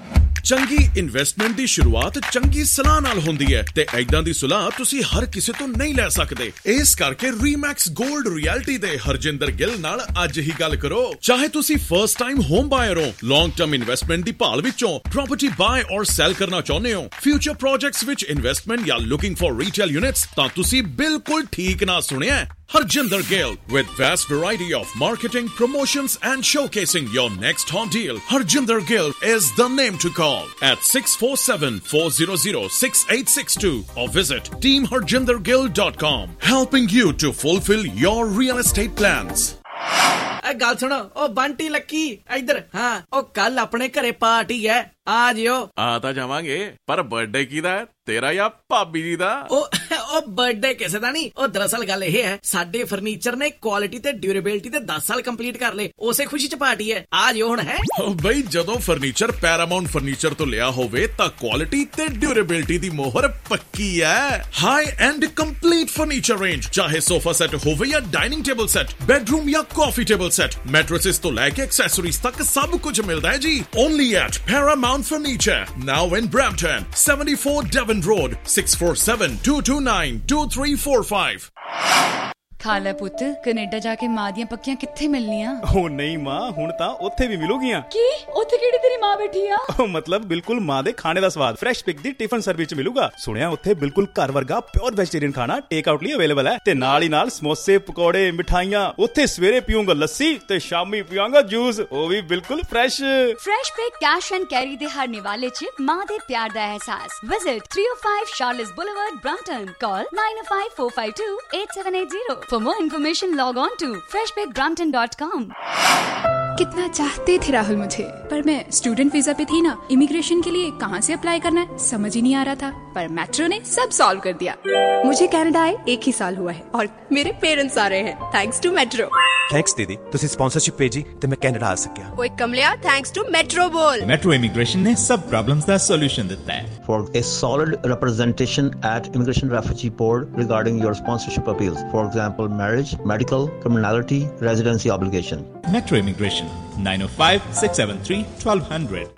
ਚੰਗੀ ਇਨਵੈਸਟਮੈਂਟ ਦੀ ਸ਼ੁਰੂਆਤ ਚੰਗੀ ਸਲਾਹ ਨਾਲ ਹੁੰਦੀ ਹੈ ਤੇ ਐਦਾਂ ਦੀ ਸਲਾਹ ਤੁਸੀਂ ਹਰ ਕਿਸੇ ਤੋਂ ਨਹੀਂ ਲੈ ਸਕਦੇ। ਇਸ ਕਰਕੇ ਰੀਮੈਕਸ 골ਡ ਰਿਐਲਿਟੀ ਦੇ ਹਰਜਿੰਦਰ ਗਿੱਲ ਨਾਲ ਅੱਜ ਹੀ ਗੱਲ ਕਰੋ। ਚਾਹੇ ਤੁਸੀਂ ਫਰਸਟ ਟਾਈਮ ਹੋਮ ਬਾਇਰ ਹੋ, ਲੌਂਗ ਟਰਮ ਇਨਵੈਸਟਮੈਂਟ ਦੀ ਭਾਲ ਵਿੱਚੋਂ ਪ੍ਰਾਪਰਟੀ ਬਾਏ ਔਰ ਸੈਲ ਕਰਨਾ ਚਾਹੁੰਦੇ ਹੋ, ਫਿਊਚਰ ਪ੍ਰੋਜੈਕਟਸ ਵਿੱਚ ਇਨਵੈਸਟਮੈਂਟ ਜਾਂ ਲੁਕਿੰਗ ਫॉर ਰੀਟੇਲ ਯੂਨਿਟਸ, ਤਾਂ ਤੁਸੀਂ ਬਿਲਕੁਲ ਠੀਕ ਨਾ ਸੁਣਿਆ। Harjinder Gill with vast variety of marketing, promotions and showcasing your next hot deal. Harjinder Gill is the name to call at six four seven, four zero zero, six eight six two or visit team harjinder gill dot com, helping you to fulfill your real estate plans. ਗੱਲ ਸੁਣੋ ਉਹ Bunty Lucky ਇੱਧਰ। ਹਾਂ ਉਹ ਕੱਲ ਆਪਣੇ ਘਰੇ party ਹੈ, ਆ ਜਿਓ। ਆ ਤਾਂ ਜਾਵਾਂਗੇ, ਪਰ ਬਰਥਡੇ ਕਿਹਦਾ ਹੈ, ਤੇਰਾ ਜਾਂ ਭਾਬੀ ਜੀ ਦਾ? ਉਹ ਉਹ ਬਰਥਡੇ ਕਿਸੇ ਦਾ ਨਹੀਂ। ਉਹ ਦਰਅਸਲ ਗੱਲ ਇਹ ਹੈ, ਸਾਡੇ ਫਰਨੀਚਰ ਨੇ ਕੁਆਲਿਟੀ ਤੇ ਡਿਊਰੇਬਿਲਟੀ ਦੇ ਦਸ ਸਾਲ ਕੰਪਲੀਟ ਕਰ ਲਏ, ਉਸੇ ਖੁਸ਼ੀ ਚ ਪਾਰਟੀ ਹੈ, ਆ ਜਿਓ ਹੁਣ। ਹੈ ਬਈ ਜਦੋਂ ਫਰਨੀਚਰ ਪੈਰਾਮਾਉਂਟ ਫਰਨੀਚਰ ਤੋਂ ਲਿਆ ਹੋਵੇ ਤਾਂ ਕੁਆਲਿਟੀ ਤੇ ਡਿਊਰੇਬਿਲਟੀ ਦੀ ਮੋਹਰ ਪੱਕੀ ਹੈ। High end complete furniture range, ਚਾਹੇ ਸੋਫਾ ਸੈੱਟ ਹੋਵੇ ਜਾਂ ਡਾਈਨਿੰਗ ਟੇਬਲ ਸੈੱਟ, ਬੈਡਰੂਮ ਜਾਂ ਕਾਫੀ ਟੇਬਲ ਸੈੱਟ, ਮੈਟ੍ਰੈसेस ਤੋਂ ਲੈ ਕੇ ਐਕਸੈਸਰੀਜ਼ ਤੱਕ ਸਭ ਕੁਝ ਮਿਲਦਾ ਹੈ ਜੀ। Only at Paramount Furniture, now in Brampton, seventy-four Devon Road, six four seven, two two nine, two three four five। ਖਾ ਲੈ ਪੁੱਤ, ਕੈਨੇਡਾ ਜਾ ਕੇ ਮਾਂ ਦੀਆਂ ਪੱਕੀਆਂ ਕਿੱਥੇ ਮਿਲਣੀਆਂ? ਉਹ ਨਹੀਂ ਮਾਂ, ਹੁਣ ਤਾਂ ਉੱਥੇ ਵੀ ਮਿਲੂਗੀਆਂ। ਕੀ ਉੱਥੇ ਕਿਹੜੀ ਤੇਰੀ ਮਾਂ ਬੈਠੀ ਆ? ਉਹ ਮਤਲਬ ਬਿਲਕੁਲ ਮਾਂ ਦੇ ਖਾਣੇ ਦਾ ਸਵਾਦ ਫਰੈਸ਼ ਪਿਕ ਦੀ ਟਿਫਨ ਸਰਵਿਸ ਚ ਮਿਲੂਗਾ। ਸੁਣਿਆ ਉੱਥੇ ਬਿਲਕੁਲ ਘਰ ਵਰਗਾ ਪਿਓਰ ਵੈਜੀਟੇਰੀਅਨ ਖਾਣਾ ਟੇਕ ਆਊਟ ਲਈ ਅਵੇਲੇਬਲ ਹੈ, ਤੇ ਨਾਲ ਹੀ ਨਾਲ ਸਮੋਸੇ, ਪਕੌੜੇ, ਮਿਠਾਈਆਂ। ਉੱਥੇ ਸਵੇਰੇ ਪੀਊਂਗਾ ਲੱਸੀ ਤੇ ਸ਼ਾਮੀ ਪੀਵਾਂਗਾ ਜੂਸ, ਉਹ ਵੀ ਬਿਲਕੁਲ fresh. Fresh Pick Cash and Carry ਦੇ ਹਰ ਨਿਵਾਲੇ ਚ ਮਾਂ ਦੇ ਪਿਆਰ ਦਾ ਅਹਿਸਾਸ। Visit three oh five Charles Boulevard, Brampton. Call nine oh five, four five two, eight seven eight zero. For more information log on to fresh pick brampton dot com. कितना चाहते थे राहुल मुझे, पर मैं स्टूडेंट वीजा पे थी ना, immigration के लिए कहाँ से अप्लाई करना है समझ ही नहीं आ रहा था, पर मेट्रो ने सब सॉल्व कर दिया। मुझे कनाडा आए एक ही साल हुआ है और मेरे पेरेंट्स आ रहे हैं थैंक्स टू मेट्रो। थैंक्स दीदी, तुसी स्पॉन्सरशिप भेजी ते मैं कनाडा आ सकिया। ओए कमलिया, थैंक्स टू मेट्रो बोल। मेट्रो इमिग्रेशन ने सब प्रॉब्लम्स दा सॉल्यूशन देता है। For a solid representation at Immigration Refugee Board regarding your sponsorship appeals, for example marriage, medical, criminality, residency obligation. Metro Immigration nine oh five, six seven three, twelve hundred।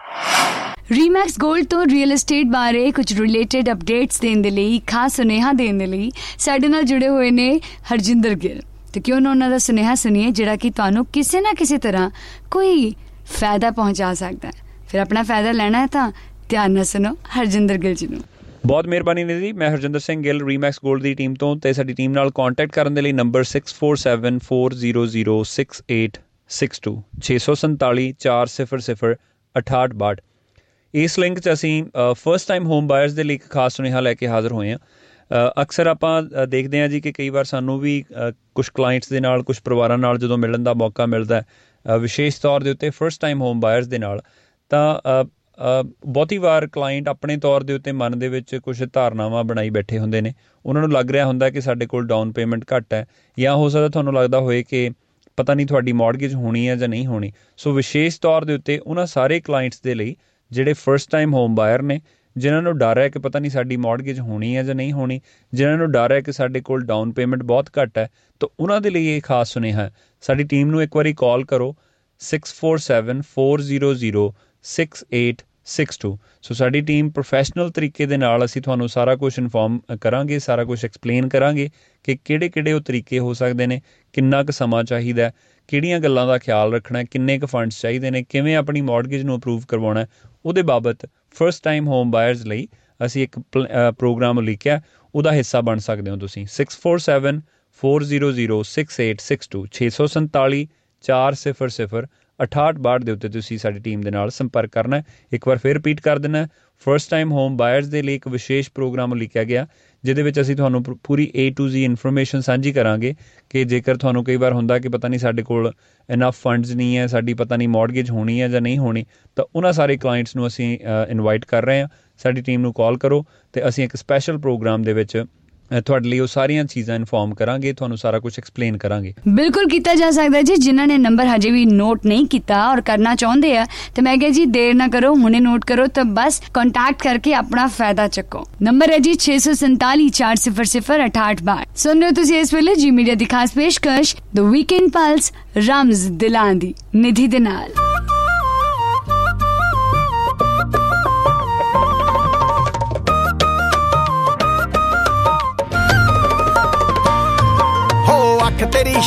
Remax gold ਤੋਂ real estate ਬਾਰੇ ਕੁਝ related updates ਦੇਣ ਦੇ ਲਈ, ਖਾਸ ਸੁਨੇਹਾ ਦੇਣ ਦੇ ਲਈ ਸਾਡੇ ਨਾਲ ਜੁੜੇ ਹੋਏ ਨੇ ਹਰਜਿੰਦਰ ਗਿੱਲ। ਤੇ ਕਿਉਂ ਨਾ ਉਹਨਾਂ ਦਾ ਸੁਨੇਹਾ ਸੁਣੀਏ ਜਿਹੜਾ ਕਿ ਤੁਹਾਨੂੰ ਕਿਸੇ ਨਾ ਕਿਸੇ ਤਰ੍ਹਾਂ ਕੋਈ ਫਾਇਦਾ ਪਹੁੰਚਾ ਸਕਦਾ ਹੈ। ਫਿਰ ਆਪਣਾ ਫਾਇਦਾ ਲੈਣਾ ਹੈ ਤਾਂ ਧਿਆਨ ਨਾਲ ਸੁਣੋ ਹਰਜਿੰਦਰ ਗਿੱਲ ਜੀ ਨੂੰ। ਬਹੁਤ ਮਿਹਰਬਾਨੀ ਨੇ ਜੀ। ਮੈਂ ਹਰਜਿੰਦਰ ਸਿੰਘ ਗਿੱਲ, ਰੀਮੈਕਸ ਗੋਲਡ ਦੀ ਟੀਮ ਤੋਂ, ਤੇ ਸਾਡੀ ਟੀਮ ਨਾਲ ਕੰਟੈਕਟ ਕਰਨ ਦੇ ਲਈ number six four seven, four zero zero, six eight six two ਛੇ ਸੌ ਸੰਤਾਲੀ ਚਾਰ ਸਿਫਰ ਸਿਫਰ ਅਠਾਹਠ ਬਾਹਠ। ਇਸ ਲਿੰਕ 'ਚ ਅਸੀਂ ਫਸਟ ਟਾਈਮ ਹੋਮ ਬਾਇਰਸ ਦੇ ਲਈ ਇੱਕ ਖਾਸ ਸੁਨੇਹਾ ਲੈ ਕੇ ਹਾਜ਼ਰ ਹੋਏ ਹਾਂ। ਅਕਸਰ ਆਪਾਂ ਦੇਖਦੇ ਹਾਂ ਜੀ ਕਿ ਕਈ ਵਾਰ ਸਾਨੂੰ ਵੀ ਕੁਛ ਕਲਾਇੰਟਸ ਦੇ ਨਾਲ, ਕੁਛ ਪਰਿਵਾਰਾਂ ਨਾਲ ਜਦੋਂ ਮਿਲਣ ਦਾ ਮੌਕਾ ਮਿਲਦਾ, ਵਿਸ਼ੇਸ਼ ਤੌਰ ਦੇ ਉੱਤੇ ਫਸਟ ਟਾਈਮ ਹੋਮ ਬਾਇਰਸ ਦੇ ਨਾਲ, ਤਾਂ ਬਹੁਤੀ ਵਾਰ ਕਲਾਇੰਟ ਆਪਣੇ ਤੌਰ ਦੇ ਉੱਤੇ ਮਨ ਦੇ ਵਿੱਚ ਕੁਛ ਧਾਰਨਾਵਾਂ ਬਣਾਈ ਬੈਠੇ ਹੁੰਦੇ ਨੇ। ਉਹਨਾਂ ਨੂੰ ਲੱਗ ਰਿਹਾ ਹੁੰਦਾ ਕਿ ਸਾਡੇ ਕੋਲ ਡਾਊਨ ਪੇਮੈਂਟ ਘੱਟ ਹੈ, ਜਾਂ ਹੋ ਸਕਦਾ ਤੁਹਾਨੂੰ ਲੱਗਦਾ ਹੋਏ ਕਿ ਪਤਾ ਨਹੀਂ ਤੁਹਾਡੀ ਮੌਰਗੇਜ ਹੋਣੀ ਹੈ ਜਾਂ ਨਹੀਂ ਹੋਣੀ। ਸੋ ਵਿਸ਼ੇਸ਼ ਤੌਰ ਦੇ ਉੱਤੇ ਉਹਨਾਂ ਸਾਰੇ ਕਲਾਇੰਟਸ ਦੇ ਲਈ ਜਿਹੜੇ ਫਸਟ ਟਾਈਮ ਹੋਮ ਬਾਇਰ ਨੇ, ਜਿਨ੍ਹਾਂ ਨੂੰ ਡਰ ਹੈ ਕਿ ਪਤਾ ਨਹੀਂ ਸਾਡੀ ਮੌਰਗੇਜ ਹੋਣੀ ਹੈ ਜਾਂ ਨਹੀਂ ਹੋਣੀ, ਜਿਨ੍ਹਾਂ ਨੂੰ ਡਰ ਹੈ ਕਿ ਸਾਡੇ ਕੋਲ ਡਾਊਨ ਪੇਮੈਂਟ ਬਹੁਤ ਘੱਟ ਹੈ, ਤਾਂ ਉਹਨਾਂ ਦੇ ਲਈ ਇਹ ਖਾਸ ਸੁਨੇਹਾ ਹੈ। ਸਾਡੀ ਟੀਮ ਨੂੰ ਇੱਕ ਵਾਰੀ ਕਾਲ ਕਰੋ six four seven, four zero zero, six eight six two। ਸੋ ਸਾਡੀ ਟੀਮ ਪ੍ਰੋਫੈਸ਼ਨਲ ਤਰੀਕੇ ਦੇ ਨਾਲ ਅਸੀਂ ਤੁਹਾਨੂੰ ਸਾਰਾ ਕੁਛ ਇਨਫੋਰਮ ਕਰਾਂਗੇ, ਸਾਰਾ ਕੁਛ ਐਕਸਪਲੇਨ ਕਰਾਂਗੇ ਕਿ ਕਿਹੜੇ ਕਿਹੜੇ ਉਹ ਤਰੀਕੇ ਹੋ ਸਕਦੇ ਨੇ, ਕਿੰਨਾ ਕੁ ਸਮਾਂ ਚਾਹੀਦਾ, ਕਿਹੜੀਆਂ ਗੱਲਾਂ ਦਾ ਖਿਆਲ ਰੱਖਣਾ, ਕਿੰਨੇ ਕੁ ਫੰਡਸ ਚਾਹੀਦੇ ਨੇ, ਕਿਵੇਂ ਆਪਣੀ ਮੌਰਗੇਜ ਨੂੰ ਅਪਰੂਵ ਕਰਵਾਉਣਾ। ਉਹਦੇ ਬਾਬਤ ਫਸਟ ਟਾਈਮ ਹੋਮ ਬਾਇਰਸ ਲਈ ਅਸੀਂ ਇੱਕ ਪ੍ਰੋਗਰਾਮ ਲਿਖਿਆ, ਉਹਦਾ ਹਿੱਸਾ ਬਣ ਸਕਦੇ ਹੋ ਤੁਸੀਂ। six four seven, four zero zero, six eight six two ਛੇ ਸੌ ਸੰਤਾਲੀ ਚਾਰ ਸਿਫਰ ਸਿਫਰ ਅਠਾਹਠ ਬਾਹਠ ਦੇ ਉੱਤੇ ਤੁਸੀਂ ਸਾਡੀ ਟੀਮ ਦੇ ਨਾਲ ਸੰਪਰਕ ਕਰਨਾ। ਇੱਕ ਵਾਰ ਫਿਰ ਰਿਪੀਟ ਕਰ ਦੇਣਾ, ਫਸਟ ਟਾਈਮ ਹੋਮ ਬਾਇਰਸ ਦੇ ਲਈ ਇੱਕ ਵਿਸ਼ੇਸ਼ ਪ੍ਰੋਗਰਾਮ ਲਿਖਿਆ ਗਿਆ, ਜਿਹਦੇ ਵਿੱਚ ਅਸੀਂ ਤੁਹਾਨੂੰ ਪੂਰੀ ਏ ਟੂ ਜ਼ੀ ਇਨਫੋਰਮੇਸ਼ਨ ਸਾਂਝੀ ਕਰਾਂਗੇ ਕਿ ਜੇਕਰ ਤੁਹਾਨੂੰ ਕਈ ਵਾਰ ਹੁੰਦਾ ਕਿ ਪਤਾ ਨਹੀਂ ਸਾਡੇ ਕੋਲ ਇਨਫ ਫੰਡਸ ਨਹੀਂ ਹੈ, ਸਾਡੀ ਪਤਾ ਨਹੀਂ ਮੌਰਗੇਜ ਹੋਣੀ ਹੈ ਜਾਂ ਨਹੀਂ ਹੋਣੀ, ਤਾਂ ਉਹਨਾਂ ਸਾਰੇ ਕਲਾਇੰਟਸ ਨੂੰ ਅਸੀਂ ਇਨਵਾਈਟ ਕਰ ਰਹੇ ਹਾਂ। ਸਾਡੀ ਟੀਮ ਨੂੰ ਕਾਲ ਕਰੋ ਤੇ ਅਸੀਂ ਇੱਕ ਸਪੈਸ਼ਲ ਪ੍ਰੋਗਰਾਮ ਦੇ ਵਿੱਚ ਤੁਹਾਡੇ ਲਈ ਉਹ ਸਾਰੀਆਂ ਚੀਜ਼ਾਂ ਇਨਫੋਰਮ ਕਰਾਂਗੇ, ਤੁਹਾਨੂੰ ਸਾਰਾ ਕੁਝ ਐਕਸਪਲੇਨ ਕਰਾਂਗੇ। ਬਿਲਕੁਲ ਕੀਤਾ ਜਾ ਸਕਦਾ ਜੀ। ਜਿਨ੍ਹਾਂ ਨੇ ਨੰਬਰ ਹਜੇ ਵੀ ਨੋਟ ਨਹੀਂ ਕੀਤਾ ਔਰ ਕਰਨਾ ਚਾਹੁੰਦੇ ਆ, ਤੇ ਮੈਂ ਕਿਹਾ ਜੀ ਦੇਰ ਨਾ ਕਰੋ, ਹੁਣੇ ਨੋਟ ਕਰੋ, ਤਾਂ ਬਸ ਕੰਟੈਕਟ ਕਰਕੇ ਆਪਣਾ ਫਾਇਦਾ ਚੱਕੋ। ਨੰਬਰ ਹੈ ਜੀ ਛੇ ਸੌ ਸੰਤਾਲੀ ਚਾਰ ਸਿਫਰ ਸਿਫਰ ਅਠਾਹਠ ਬਾਹਠ। ਸੁਣ ਰਹੇ ਹੋ ਤੁਸੀਂ ਇਸ ਵੇਲੇ ਜੀ ਮੀਡੀਆ ਦੀ ਖਾਸ ਪੇਸ਼ਕਸ਼ ਦ ਵੀਕਐਂਡ ਪਲਸ ਰਮਜ਼ ਦਿਲਾਂ ਦੀ ਨਿਧੀ ਦੇ ਨਾਲ।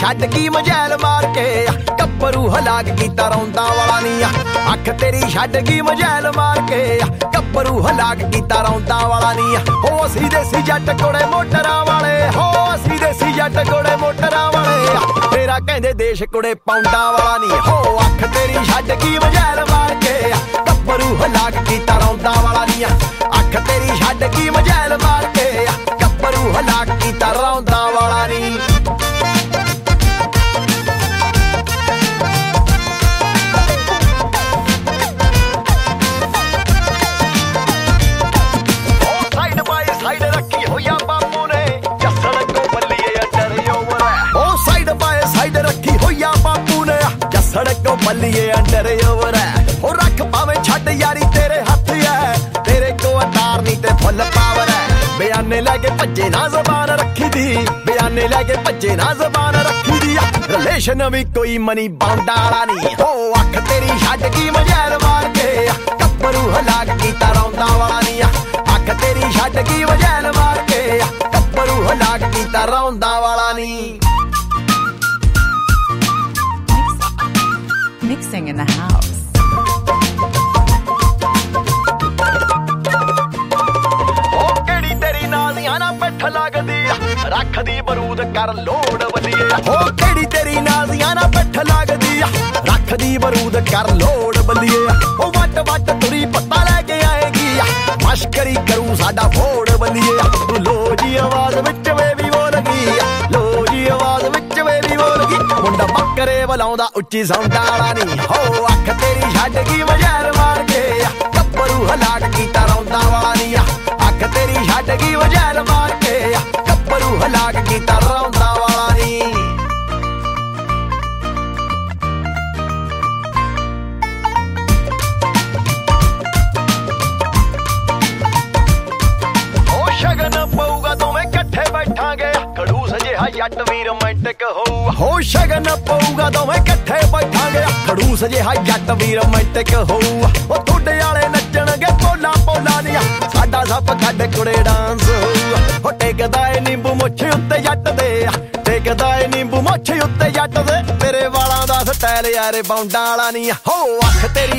ਛੱਡ ਕੀ ਮਜੈਲ ਮਾਰ ਕੇ ਗੱਭਰੂ ਹਲਾਕ ਕੀਤਾ ਰੌਂਦਾ ਵਾਲਾ ਨੀ ਅੱਖ ਤੇਰੀ ਛੱਡ ਕੀ ਮਜੈਲ ਮਾਰ ਕੇ ਗੱਭਰੂ ਹਲਾਕ ਕੀਤਾ ਰੌਂਦਾ ਵਾਲਾ ਨੀ ਹੋ ਅਸੀਂ ਦੇਸੀ ਜੱਟ ਕੋਲੇ ਮੋਟਰਾਂ ਵਾਲੇ ਹੋ ਅਸੀਂ ਦੇਸੀ ਜੱਟ ਕੋਲੇ ਮੋਟਰਾਂ ਵਾਲੇ ਤੇਰਾ ਕਹਿੰਦੇ ਦੇਸ਼ ਕੁੜੇ ਪੌਂਡਾ ਵਾਲਾ ਨੀ ਹੋ ਅੱਖ ਤੇਰੀ ਛੱਡ ਕੀ ਮਜੈਲ ਮਾਰ ਕੇ ਗੱਭਰੂ ਹਲਾਕ ਕੀਤਾ ਰੌਂਦਾ ਵਾਲਾ ਨੀ ਅੱਖ ਤੇਰੀ ਛੱਡ ਕੀ ਮਜੈਲ ਮਾਰ ਕੇ ਗੱਭਰੂ ਹਲਾਕ ਕੀਤਾ ਰੌਂਦਾ ਵਾਲਾ ਨੀ ਸੜਕੋਂ ਬੱਲੀਏ ਅੰਡਰ ਓਵਰ ਹੈ ਉਹ ਰੱਖ ਪਾਵੇਂ ਛੱਡ ਯਾਰੀ ਤੇਰੇ ਹੱਥ ਹੈ ਤੇਰੇ ਕੋ ਅਤਾਰ ਨਹੀਂ ਤੇ ਫੁੱਲ ਪਾਵਰ ਹੈ ਬਿਆਨੇ ਲੈ ਕੇ ਭੱਜੇ ਨਾ ਜ਼ਬਾਨ ਰੱਖੀ ਦੀ ਬਿਆਨੇ ਲੈ ਕੇ ਭੱਜੇ ਨਾ ਜ਼ਬਾਨ ਰੱਖੀ ਦੀ ਰਿਲੇਸ਼ਨ ਵੀ ਕੋਈ ਮਨੀ ਬਾਉਂਡਾ ਵਾਲਾ ਨਹੀਂ ਹੋ ਅੱਖ ਤੇਰੀ ਛੱਡ ਕੀ ਮਜੈਲ ਮਾਰ ਕੇ ਗੱਭਰੂ ਹਲਾਕ ਕੀਤਾ ਰੌਂਦਾ ਵਾਲਾ ਨਹੀਂ ਅੱਖ ਤੇਰੀ ਛੱਡ ਕੀ ਮਜੈਲ ਮਾਰ ਕੇ ਗੱਭਰੂ ਹਲਾਕ ਕੀਤਾ ਰੌਂਦਾ ਵਾਲਾ ਨਹੀਂ Mixing in the house. ਉਹ ਕਿਹੜੀ ਤੇਰੀ ਨਾਜ਼ੀਆਂ ਨਾ ਪਿੱਠ ਲੱਗਦੀ ਰੱਖਦੀ ਬਰੂਦ ਕਰ ਲੋੜ ਬੱਲੀਏ ਉਹ ਕਿਹੜੀ ਤੇਰੀ ਨਾਜ਼ੀਆਂ ਨਾ ਪਿੱਠ ਲੱਗਦੀ ਰੱਖਦੀ ਬਰੂਦ ਕਰ ਲੋੜ ਬੱਲੀਏ ਉਹ ਵੱਟ ਵੱਟ ਤੁਰੀ ਪੱਤਾ ਲੈ ਕੇ ਆਏਗੀ ਮਸ਼ਕਰੀ ਕਰੂ ਸਾਡਾ ਫੋੜ ਬੱਲੀਏ ਤੂੰ ਲੋ ਜੀ ਆਵਾਜ਼ ਵਿੱਚ ਵੇ ਵੀ ਬੋਲ ਗਈ ਲੋ ਜੀ ਆਵਾਜ਼ ਵਿੱਚ ਵੇ ਵੀ ਬੋਲ ਗਈ ਮੁੰਡਾ ਬੱਕਰੇ ਬੁਲਾਉਂਦਾ ਉੱਚੀ ਸਾਊਂਡ ਵਾਲਾ ਨਹੀਂ ਹੋ ਅੱਖ ਤੇਰੀ ਛੱਡ ਗਈ ਮਜੈਲ ਮਾਰ ਕੇ ਗੱਭਰੂ ਹਲਾਕ ਕੀਤਾ ਰੌਂਦਾ ਵਾਲਾ ਨਹੀਂ ਅੱਖ ਤੇਰੀ ਛੱਡ ਗਈ ਮਜੈਲ ਮਾਰ ਕੇ ਗੱਭਰੂ ਹਲਾਕ ਕੀਤਾ ਰੌਂਦਾ ਵਾਲਾ ਨਹੀਂ ਉਹ ਸ਼ਗਨ ਪਊਗਾ ਦੋਵੇਂ ਇਕੱਠੇ ਬੈਠਾਂਗੇ ਖੜੂਸ ਜਿਹਾ ਜੱਟ ਵੀ ਰੋਮਾਂਟਿਕ ਹੋਊ ਹੋ ਸ਼ਗਨ ਪਊਗਾ ਦੋਵੇਂ ਇਕੱਠੇ ਬੈਠਾਂਗੇ ਖੜੂਸ ਜਿਹਾ ਜੱਟ ਵੀ ਰੋਮਾਂਟਿਕ ਹੋਊ ਉਹ ਤੁਹਾਡੇ ਵਾਲੇ ਨੱਚਣਗੇ ਪੋਲਾ ਪੋਲਾ ਦੀਆਂ ਸਾਡਾ ਸਭ ਕੱਢ ਕੁੜੇ ਡਾਂਸ ਹੋਊ ਉਹ ਟੇਕਦਾ ਏ ਨਿੰਬੂ ਮੁੱਛ ਉੱਤੇ ਜੱਟ ਦੇ ਟੇਕਦਾ ਏ ਨਿੰਬੂ ਮੁੱਛ ਉੱਤੇ ਜੱਟ ਦੇ ਤੇਰੇ ਵਾਲਾਂ ਦਾ ਸਟਾਈਲ ਯਾਰੇ ਬਾਉਂਡਾਂ ਵਾਲਾ ਨਹੀਂ ਹੋ ਅੱਖ ਤੇਰੀ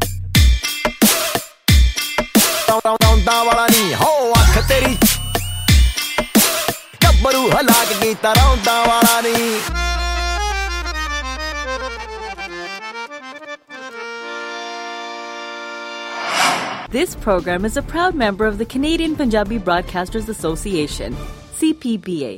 ਰੌਂਦਾ ਵਾਲਾ ਨਹੀਂ ਹੋ ਅੱਖ ਤੇਰੀ ਗੱਭਰੂ ਹਲਾਕ ਕੀਤਾ ਰੌਂਦਾ ਵਾਲਾ ਨਹੀਂ This program is a proud member of the Canadian Punjabi Broadcasters Association, C P B A.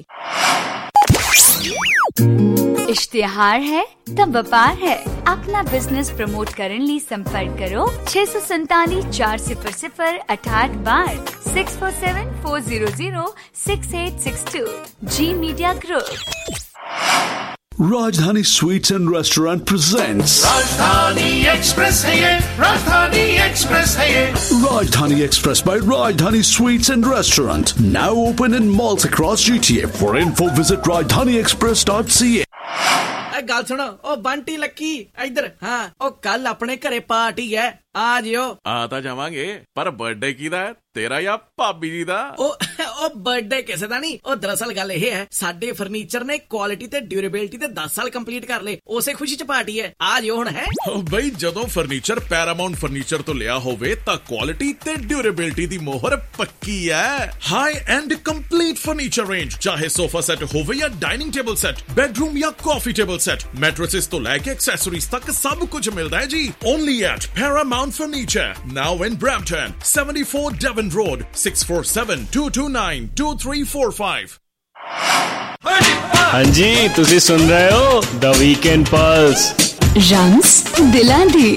इश्तिहार है तब व्यापार है अपना बिजनेस प्रमोट करने लिए संपर्क करो छह सौ संताली चार सिफर सिफर अठाठ बार six four seven four zero zero six eight six two G media Group Rajdhani Sweets and Restaurant presents Rajdhani Express है ये Rajdhani Express है ये Rajdhani Express by Rajdhani Sweets and Restaurant, now open in malls across G T A. For info visit rajdhani express dot c a. ਗੱਲ ਸੁਣੋ ਉਹ Bunty Lucky ਇੱਧਰ ਹਾਂ ਉਹ ਕੱਲ ਆਪਣੇ ਘਰੇ ਪਾਰਟੀ ਹੈ ਆ ਜਿਓ ਆ ਤਾਂ ਜਾਵਾਂਗੇ ਪਰ ਬਰਥਡੇ ਕਿਹਦਾ ਹੈ ਤੇਰਾ ਜਾਂ ਭਾਬੀ ਜੀ ਦਾ ਉਹ ਉਹ ਬਰਥਡੇ ਕਿਸੇ ਦਾ ਨਹੀਂ ਉਹ ਦਰਅਸਲ ਗੱਲ ਇਹ ਹੈ ਸਾਡੇ ਫਰਨੀਚਰ ਨੇ ਕੁਆਲਿਟੀ ਤੇ ਡਿਊਰੇਬਿਲਟੀ ਤੇ ਦਸ ਸਾਲ ਕੰਪਲੀਟ ਕਰ ਲਏ ਉਸੇ ਖੁਸ਼ੀ ਚ ਪਾਰਟੀ ਹੈ ਆ ਜਿਓ ਹੁਣ ਹੈ ਬਈ ਜਦੋਂ ਫਰਨੀਚਰ ਪੈਰਾਮਾਉਂਟ ਫਰਨੀਚਰ ਤੋਂ ਲਿਆ ਹੋਵੇ ਤਾਂ ਕੁਆਲਿਟੀ ਤੇ ਡਿਊਰੇਬਿਲਟੀ ਦੀ ਮੋਹਰ ਪੱਕੀ ਹੈ high end complete furniture range ਚਾਹੇ ਸੋਫਾ ਸੈੱਟ ਹੋਵੇ ਜਾਂ ਡਾਈਨਿੰਗ ਟੇਬਲ ਸੈੱਟ ਬੈਡਰੂਮ ਜਾਂ ਕਾਫੀ ਟੇਬਲ ਸੈੱਟ ਮੈਟ੍ਰੈसेस ਤੋਂ ਲੈ ਕੇ ਐਕਸੈਸਰੀਜ਼ ਤੱਕ ਸਭ ਕੁਝ ਮਿਲਦਾ ਹੈ ਜੀ only at Paramount Furniture now in Brampton seventy-four Devon Road six four seven two two nine two three four five हाँ जी तुसी सुन रहे हो द वीकेंड पल्स रंग्स दिलां दी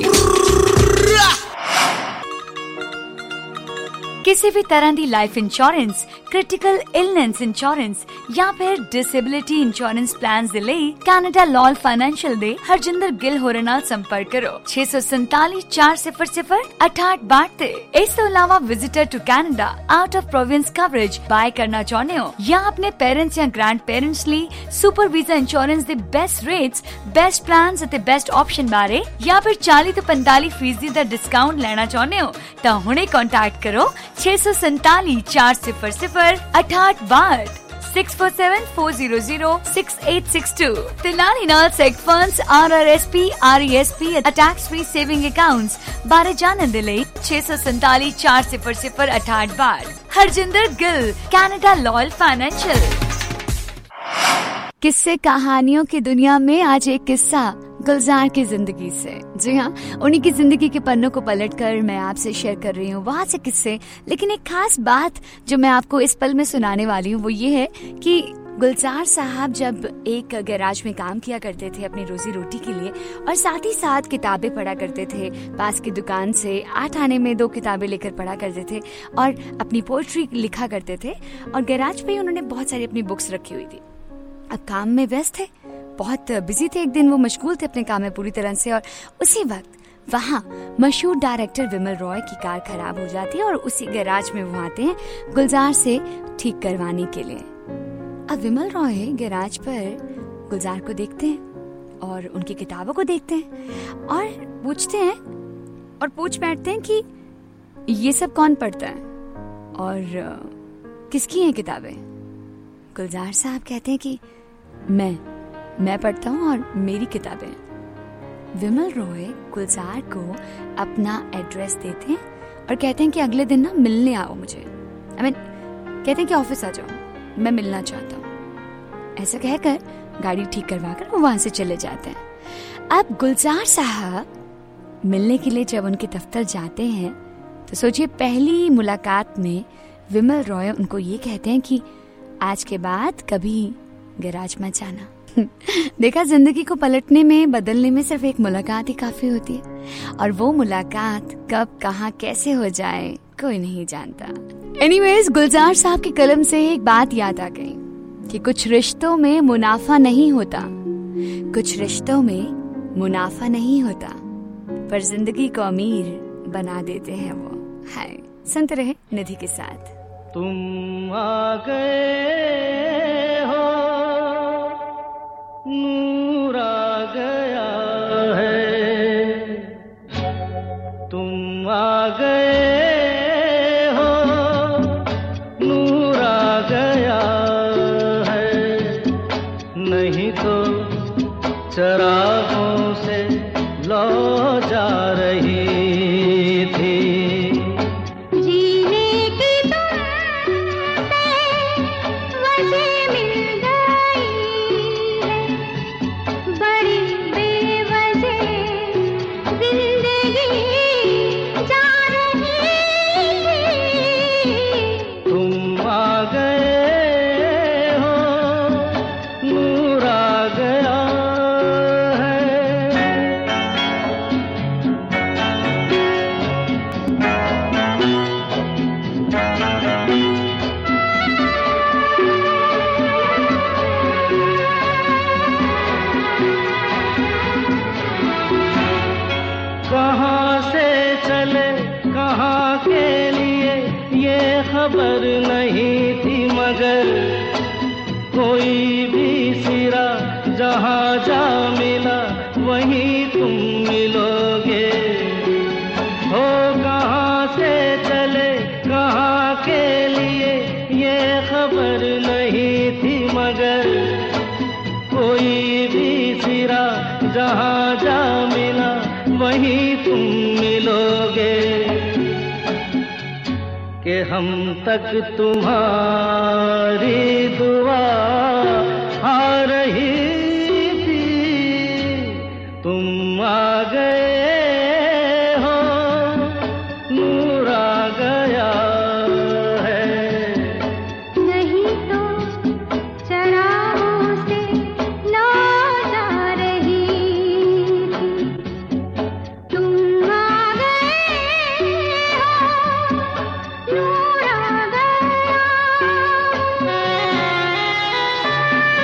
किसी भी तरह की life insurance critical illness insurance या फिर डिसेबिलिटी इंश्योरेंस प्लान दे लई कैनेडा लॉल फाइनेंशियल दे हरजिंदर गिल होरे नाल संपर्क करो छे सौ संताली चार सिफर सिफर अठाठ बाट ते इस तो अलावा visitor to Canada out of province coverage buy करना चाहते हो या अपने पेरेंट्स या ग्रैंड पेरेंट्स ਲਈ सुपर वीजा इंश्योरेंस दे बेस्ट रेट्स बेस्ट प्लान्स ਅਤੇ बेस्ट ऑप्शन बारे या फिर चालीस ਤੋਂ पैंतालीस फीसदी ਦਾ डिस्काउंट लेना चाहते हो ਤਾਂ ਹੁਣੇ कांटेक्ट करो छे सौ संताली चार सिफर सिफर अठाठ बाट six four seven four zero zero six eight six two. ਤੇ ਨਾਲ ਹੀ ਨਾਲ seg funds, R R S P, R E S P, tax free saving accounts ਬਾਰੇ ਜਾਣਨ ਦੇ ਲਈ ਛੇ ਸੌ ਸੰਤਾਲੀ ਚਾਰ ਸਿਫਰ ਸਿਫਰ ਅਠਾਹਠ ਬਾਰ। Harjinder Gill, Canada Loyal Financial. किस्से कहानियों की दुनिया में आज एक किस्सा गुलजार की जिंदगी से। जी हाँ, उन्हीं की जिंदगी के पन्नों को पलटकर मैं आपसे शेयर कर रही हूँ वहाँ से किस्से। लेकिन एक खास बात जो मैं आपको इस पल में सुनाने वाली हूँ वो ये है कि गुलजार साहब जब एक गैराज में काम किया करते थे अपनी रोजी रोटी के लिए और साथ ही साथ किताबें पढ़ा करते थे। पास की दुकान से आठ आने में दो किताबें लेकर पढ़ा करते थे और अपनी पोएट्री लिखा करते थे और गैराज पे ही उन्होंने बहुत सारी अपनी बुक्स रखी हुई थी। अब काम में व्यस्त थे, बहुत बिजी थे, एक दिन वो मशगूल थे अपने काम में पूरी तरह से और उसी वक्त वहाँ मशहूर डायरेक्टर विमल रॉय की कार खराब हो जाती है और उसी गैराज में वो आते हैं गुलजार से ठीक करवाने के लिए। अब विमल रॉय गैराज पर गुलजार को देखते हैं और उनकी किताबों को देखते हैं और पूछते हैं और पूछ बैठते हैं कि ये सब कौन पढ़ता है और किसकी हैं किताबें। गुलजार साहब कहते हैं कि मैं मैं पढ़ता हूँ और मेरी किताबें। विमल रॉय गुलजार को अपना एड्रेस देते हैं और कहते हैं कि अगले दिन ना मिलने आओ मुझे। आई मीन कहते हैं कि ऑफिस आ जाओ, मैं मिलना चाहता हूँ। ऐसा कहकर गाड़ी ठीक करवाकर वो वहां से चले जाते हैं। अब गुलजार साहब मिलने के लिए जब उनके दफ्तर जाते हैं तो सोचिए पहली मुलाकात में विमल रॉय उनको ये कहते हैं कि आज के बाद कभी गैराज मत जाना। देखा, जिंदगी को पलटने में, बदलने में सिर्फ एक मुलाकात ही काफी होती है और वो मुलाकात कब कहाँ कैसे हो जाए कोई नहीं जानता। एनीवेज, गुलजार साहब के कलम से एक बात याद आ गई कि कुछ रिश्तों में मुनाफा नहीं होता, कुछ रिश्तों में मुनाफा नहीं होता, पर जिंदगी को अमीर बना देते हैं वो। हाय, सुनते रहे निधि के साथ। तुम आ गए हो, नूर आ गया है, तुम आ गए हो, नूर आ गया है, नहीं तो चरागों से लौ जा रही थी। खबर नहीं थी मगर कोई भी सिरा जहाँ जा मिला वहीं तुम मिलोगे। हो कहाँ से चले कहाँ के लिए ये खबर नहीं थी मगर कोई भी सिरा जहाँ जा मिला वहीं तुम मिलोगे। कि हम तक तुम्हारी दुआ आ रही थी, तुम आ गए हो, नूर आ गया है, नहीं तो चरागों से लौ जा रही थी, तुम आ गए हो, नूर आ गया।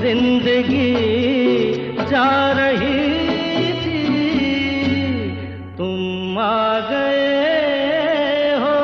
जिंदगी जा रही थी तुम आ गए हो।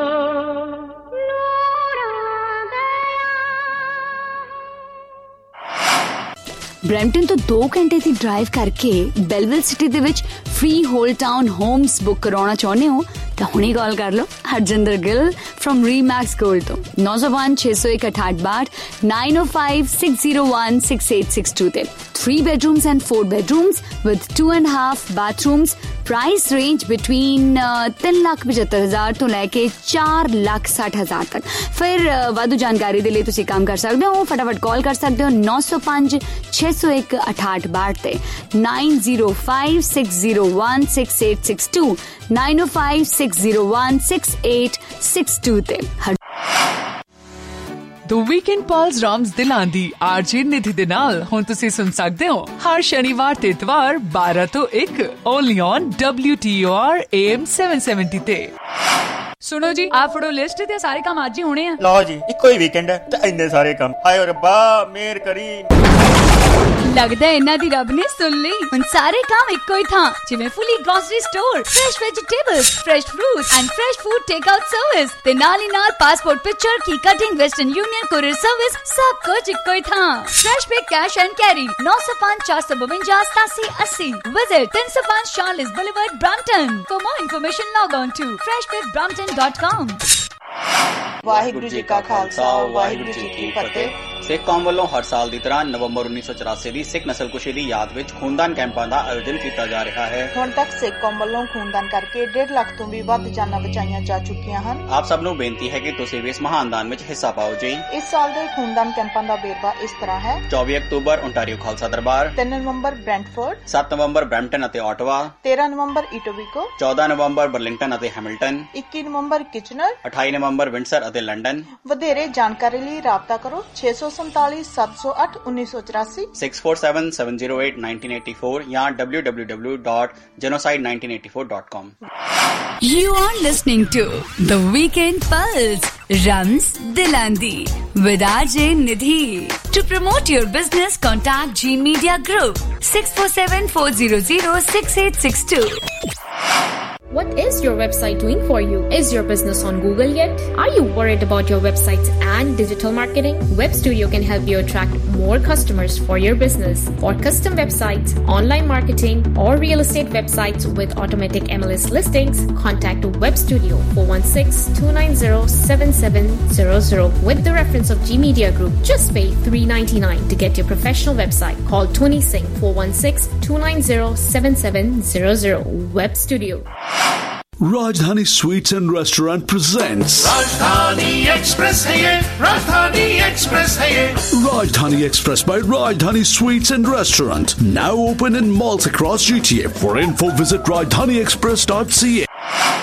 ਬਰੈਂਪਟਨ ਤੋਂ ਦੋ ਘੰਟੇ ਦੀ ਡਰਾਈਵ ਕਰਕੇ ਬੈਲਵਿਲ ਸਿਟੀ ਦੇ ਵਿੱਚ freehold town homes book ਕਰਾਉਣਾ ਚਾਹੁੰਦੇ ਹੋ ਤਾਂ ਹੁਣੇ ਕਾਲ ਕਰ ਲਓ Harjinder Gill firm Remax gold ਤੋਂ ਨੌ ਸੌ ਇੱਕ ਛੇ ਸੌ ਇੱਕ ਅਠਾਹਠ ਬਾਹਠ nine oh five six zero one six eight six two ਤੇ three bedrooms and four bedrooms with two and a half bathrooms price range between ਤਿੰਨ ਲੱਖ ਪਝੱਤਰ ਹਜ਼ਾਰ ਤੋਂ ਲੈ ਕੇ ਚਾਰ ਲੱਖ ਸੱਠ ਹਜ਼ਾਰ ਤੱਕ। ਫਿਰ ਵਾਧੂ ਜਾਣਕਾਰੀ ਦੇ ਲਈ ਤੁਸੀਂ ਕੰਮ ਕਰ ਸਕਦੇ ਹੋ ਫਟਾਫਟ ਕਾਲ ਕਰ ਸਕਦੇ ਹੋ ਨੌ ਸੌ ਪੰਜ ਛੇ ਸੌ ਇੱਕ ਅਠਾਹਠ ਬਾਹਠ ਤੇ nine oh five six zero one six eight six two nine oh five six zero one six eight six two ਤੇ। The Weekend Pulse Rams ਦਿਲਾਂ ਦੀ ਆਰਜੇ ਨਿਧੀ ਦੇ ਨਾਲ ਹੁਣ ਤੁਸੀਂ ਸੁਣ ਸਕਦੇ ਹੋ ਹਰ ਸ਼ਨੀਵਾਰ ਤੇ ਇਤਵਾਰ ਬਾਰਾਂ ਤੋਂ ਇੱਕ only on W T O R A M seven seventy ਤੇ। ਸੁਣੋ ਜੀ ਆ ਫੜੋ ਲਿਸਟ ਤੇ ਸਾਰੇ ਕੰਮ ਅੱਜ ਹੀ ਹੋਣੇ ਆ। ਲਓ ਜੀ ਇੱਕੋ ਹੀ ਵੀਕਐਂਡ ਹੈ ਤੇ ਇੰਨੇ ਸਾਰੇ ਕੰਮ ਹਾਏ ਰੱਬਾ ਮਿਹਰ ਕਰੀ। ਲੱਗਦਾ ਇਹਨਾਂ ਦੀ ਰੱਬ ਨੇ ਸੁਣ ਲਈ ਹੁਣ ਸਾਰੇ ਕੰਮ ਇੱਕੋ ਹੀ ਥਾਂ ਜਿਵੇਂ fully grocery store fresh vegetables fresh fruit and fresh food take out service ਤੇ ਨਾਲ ਹੀ ਨਾਲ ਪਾਸਪੋਰਟ ਪਿਕਚਰ ਕੀ cutting Western Union courier service ਸਭ ਕੁਝ ਇੱਕੋ ਹੀ ਥਾਂ। Fresh Pick Cash and Carry ਨੌ ਸੌ ਪੰਜ ਚਾਰ ਸੌ ਬਵੰਜਾ ਸਤਾਸੀ ਅੱਸੀ ਵਿਜ਼ਿਟ ਤਿੰਨ ਸੌ ਪੰਜ Charolais Boulevard Brampton for more information log on to fresh pick brampton dot com। Waheguru ji ਕਾ ਖਾਲਸਾ ਵਾਹਿਗੁਰੂ ਜੀ ਕੀ ਫਤਿਹ। ਸਿੱਖ ਕੌਮ ਵੱਲੋਂ ਹਰ ਸਾਲ ਦੀ ਤਰ੍ਹਾਂ ਨਵੰਬਰ ਉੱਨੀ ਸੌ ਚੁਰਾਸੀ ਦੀ ਸਿੱਖ ਨਸਲਕੁਸ਼ੀ ਦੀ ਯਾਦ ਵਿੱਚ ਖੂਨਦਾਨ ਕੈਂਪਾਂ ਦਾ ਆਯੋਜਨ ਕੀਤਾ ਜਾ ਰਿਹਾ ਹੈ। ਹੁਣ ਤੱਕ ਸਿੱਖ ਕੌਮ ਵੱਲੋਂ ਖੂਨਦਾਨ ਕਰਕੇ ਡੇਢ ਲੱਖ ਤੋਂ ਵੀ ਵੱਧ ਜਾਨਾਂ ਬਚਾਈਆਂ ਜਾ ਚੁੱਕੀਆਂ ਹਨ। ਆਪ ਸਭ ਨੂੰ ਬੇਨਤੀ ਹੈ ਕਿ ਤੁਸੀਂ ਵੀ ਇਸ ਮਹਾਨ ਦਾਨ ਵਿੱਚ ਹਿੱਸਾ ਪਾਓ ਜੀ। ਇਸ ਸਾਲ ਦੇ ਖੂਨਦਾਨ ਕੈਂਪਾਂ ਦਾ ਵੇਰਵਾ ਇਸ ਤਰ੍ਹਾਂ ਹੈ। ਚੌਵੀ ਅਕਤੂਬਰ ਓਨਟਾਰੀਓ ਖਾਲਸਾ ਦਰਬਾਰ, ਤਿੰਨ ਨਵੰਬਰ ਬ੍ਰੈਂਟਫੋਰਡ, ਸੱਤ ਨਵੰਬਰ ਬ੍ਰੈਂਪਟਨ ਅਤੇ ਆਟਵਾ, ਤੇਰਾਂ ਨਵੰਬਰ ਇਟੋਬੀਕੋ, ਚੌਦਾਂ ਨਵੰਬਰ ਬਰਲਿੰਗਟਨ ਅਤੇ ਹੈਮਿਲਟਨ, ਇੱਕੀ ਨਵੰਬਰ ਕਿਚਨਰ, ਅਠਾਈ ਨਵੰਬਰ ਵਿੰਡਸਰ ਅਤੇ ਲੰਡਨ। ਵਧੇਰੇ ਜਾਣਕਾਰੀ ਲਈ ਰਾਬਤਾ ਕਰੋ ਛੇ ਸੌ ਸੰਤਾਲੀ ਸੱਤ ਸੌ ਅੱਠ ਉੱਨੀ ਸੌ ਚੁਰਾਸੀ six four seven seven zero eight nineteen eighty four ਜਾਂ w w w dot genocide nineteen eighty four dot com। You are listening to The Weekend Pulse, Rams Dilandi with R J Nidhi. To promote your business, contact G Media Group six four seven four zero zero six eight six two. What is your website doing for you? Is your business on Google yet? Are you worried about your websites and digital marketing? Web Studio can help you attract more customers for your business. For custom websites, online marketing, or real estate websites with automatic M L S listings, contact Web Studio four one six two nine zero seven seven zero zero with the reference of G Media Group. Just pay three ninety-nine to get your professional website. Call Tony Singh four one six two nine zero seven seven zero zero. Web Studio. Rajdhani Sweets and Restaurant presents Rajdhani Express है ये, Rajdhani Express है ये। Rajdhani Express by Rajdhani Sweets and Restaurant, now open in malls across G T A. For info, visit rajdhani express dot c a.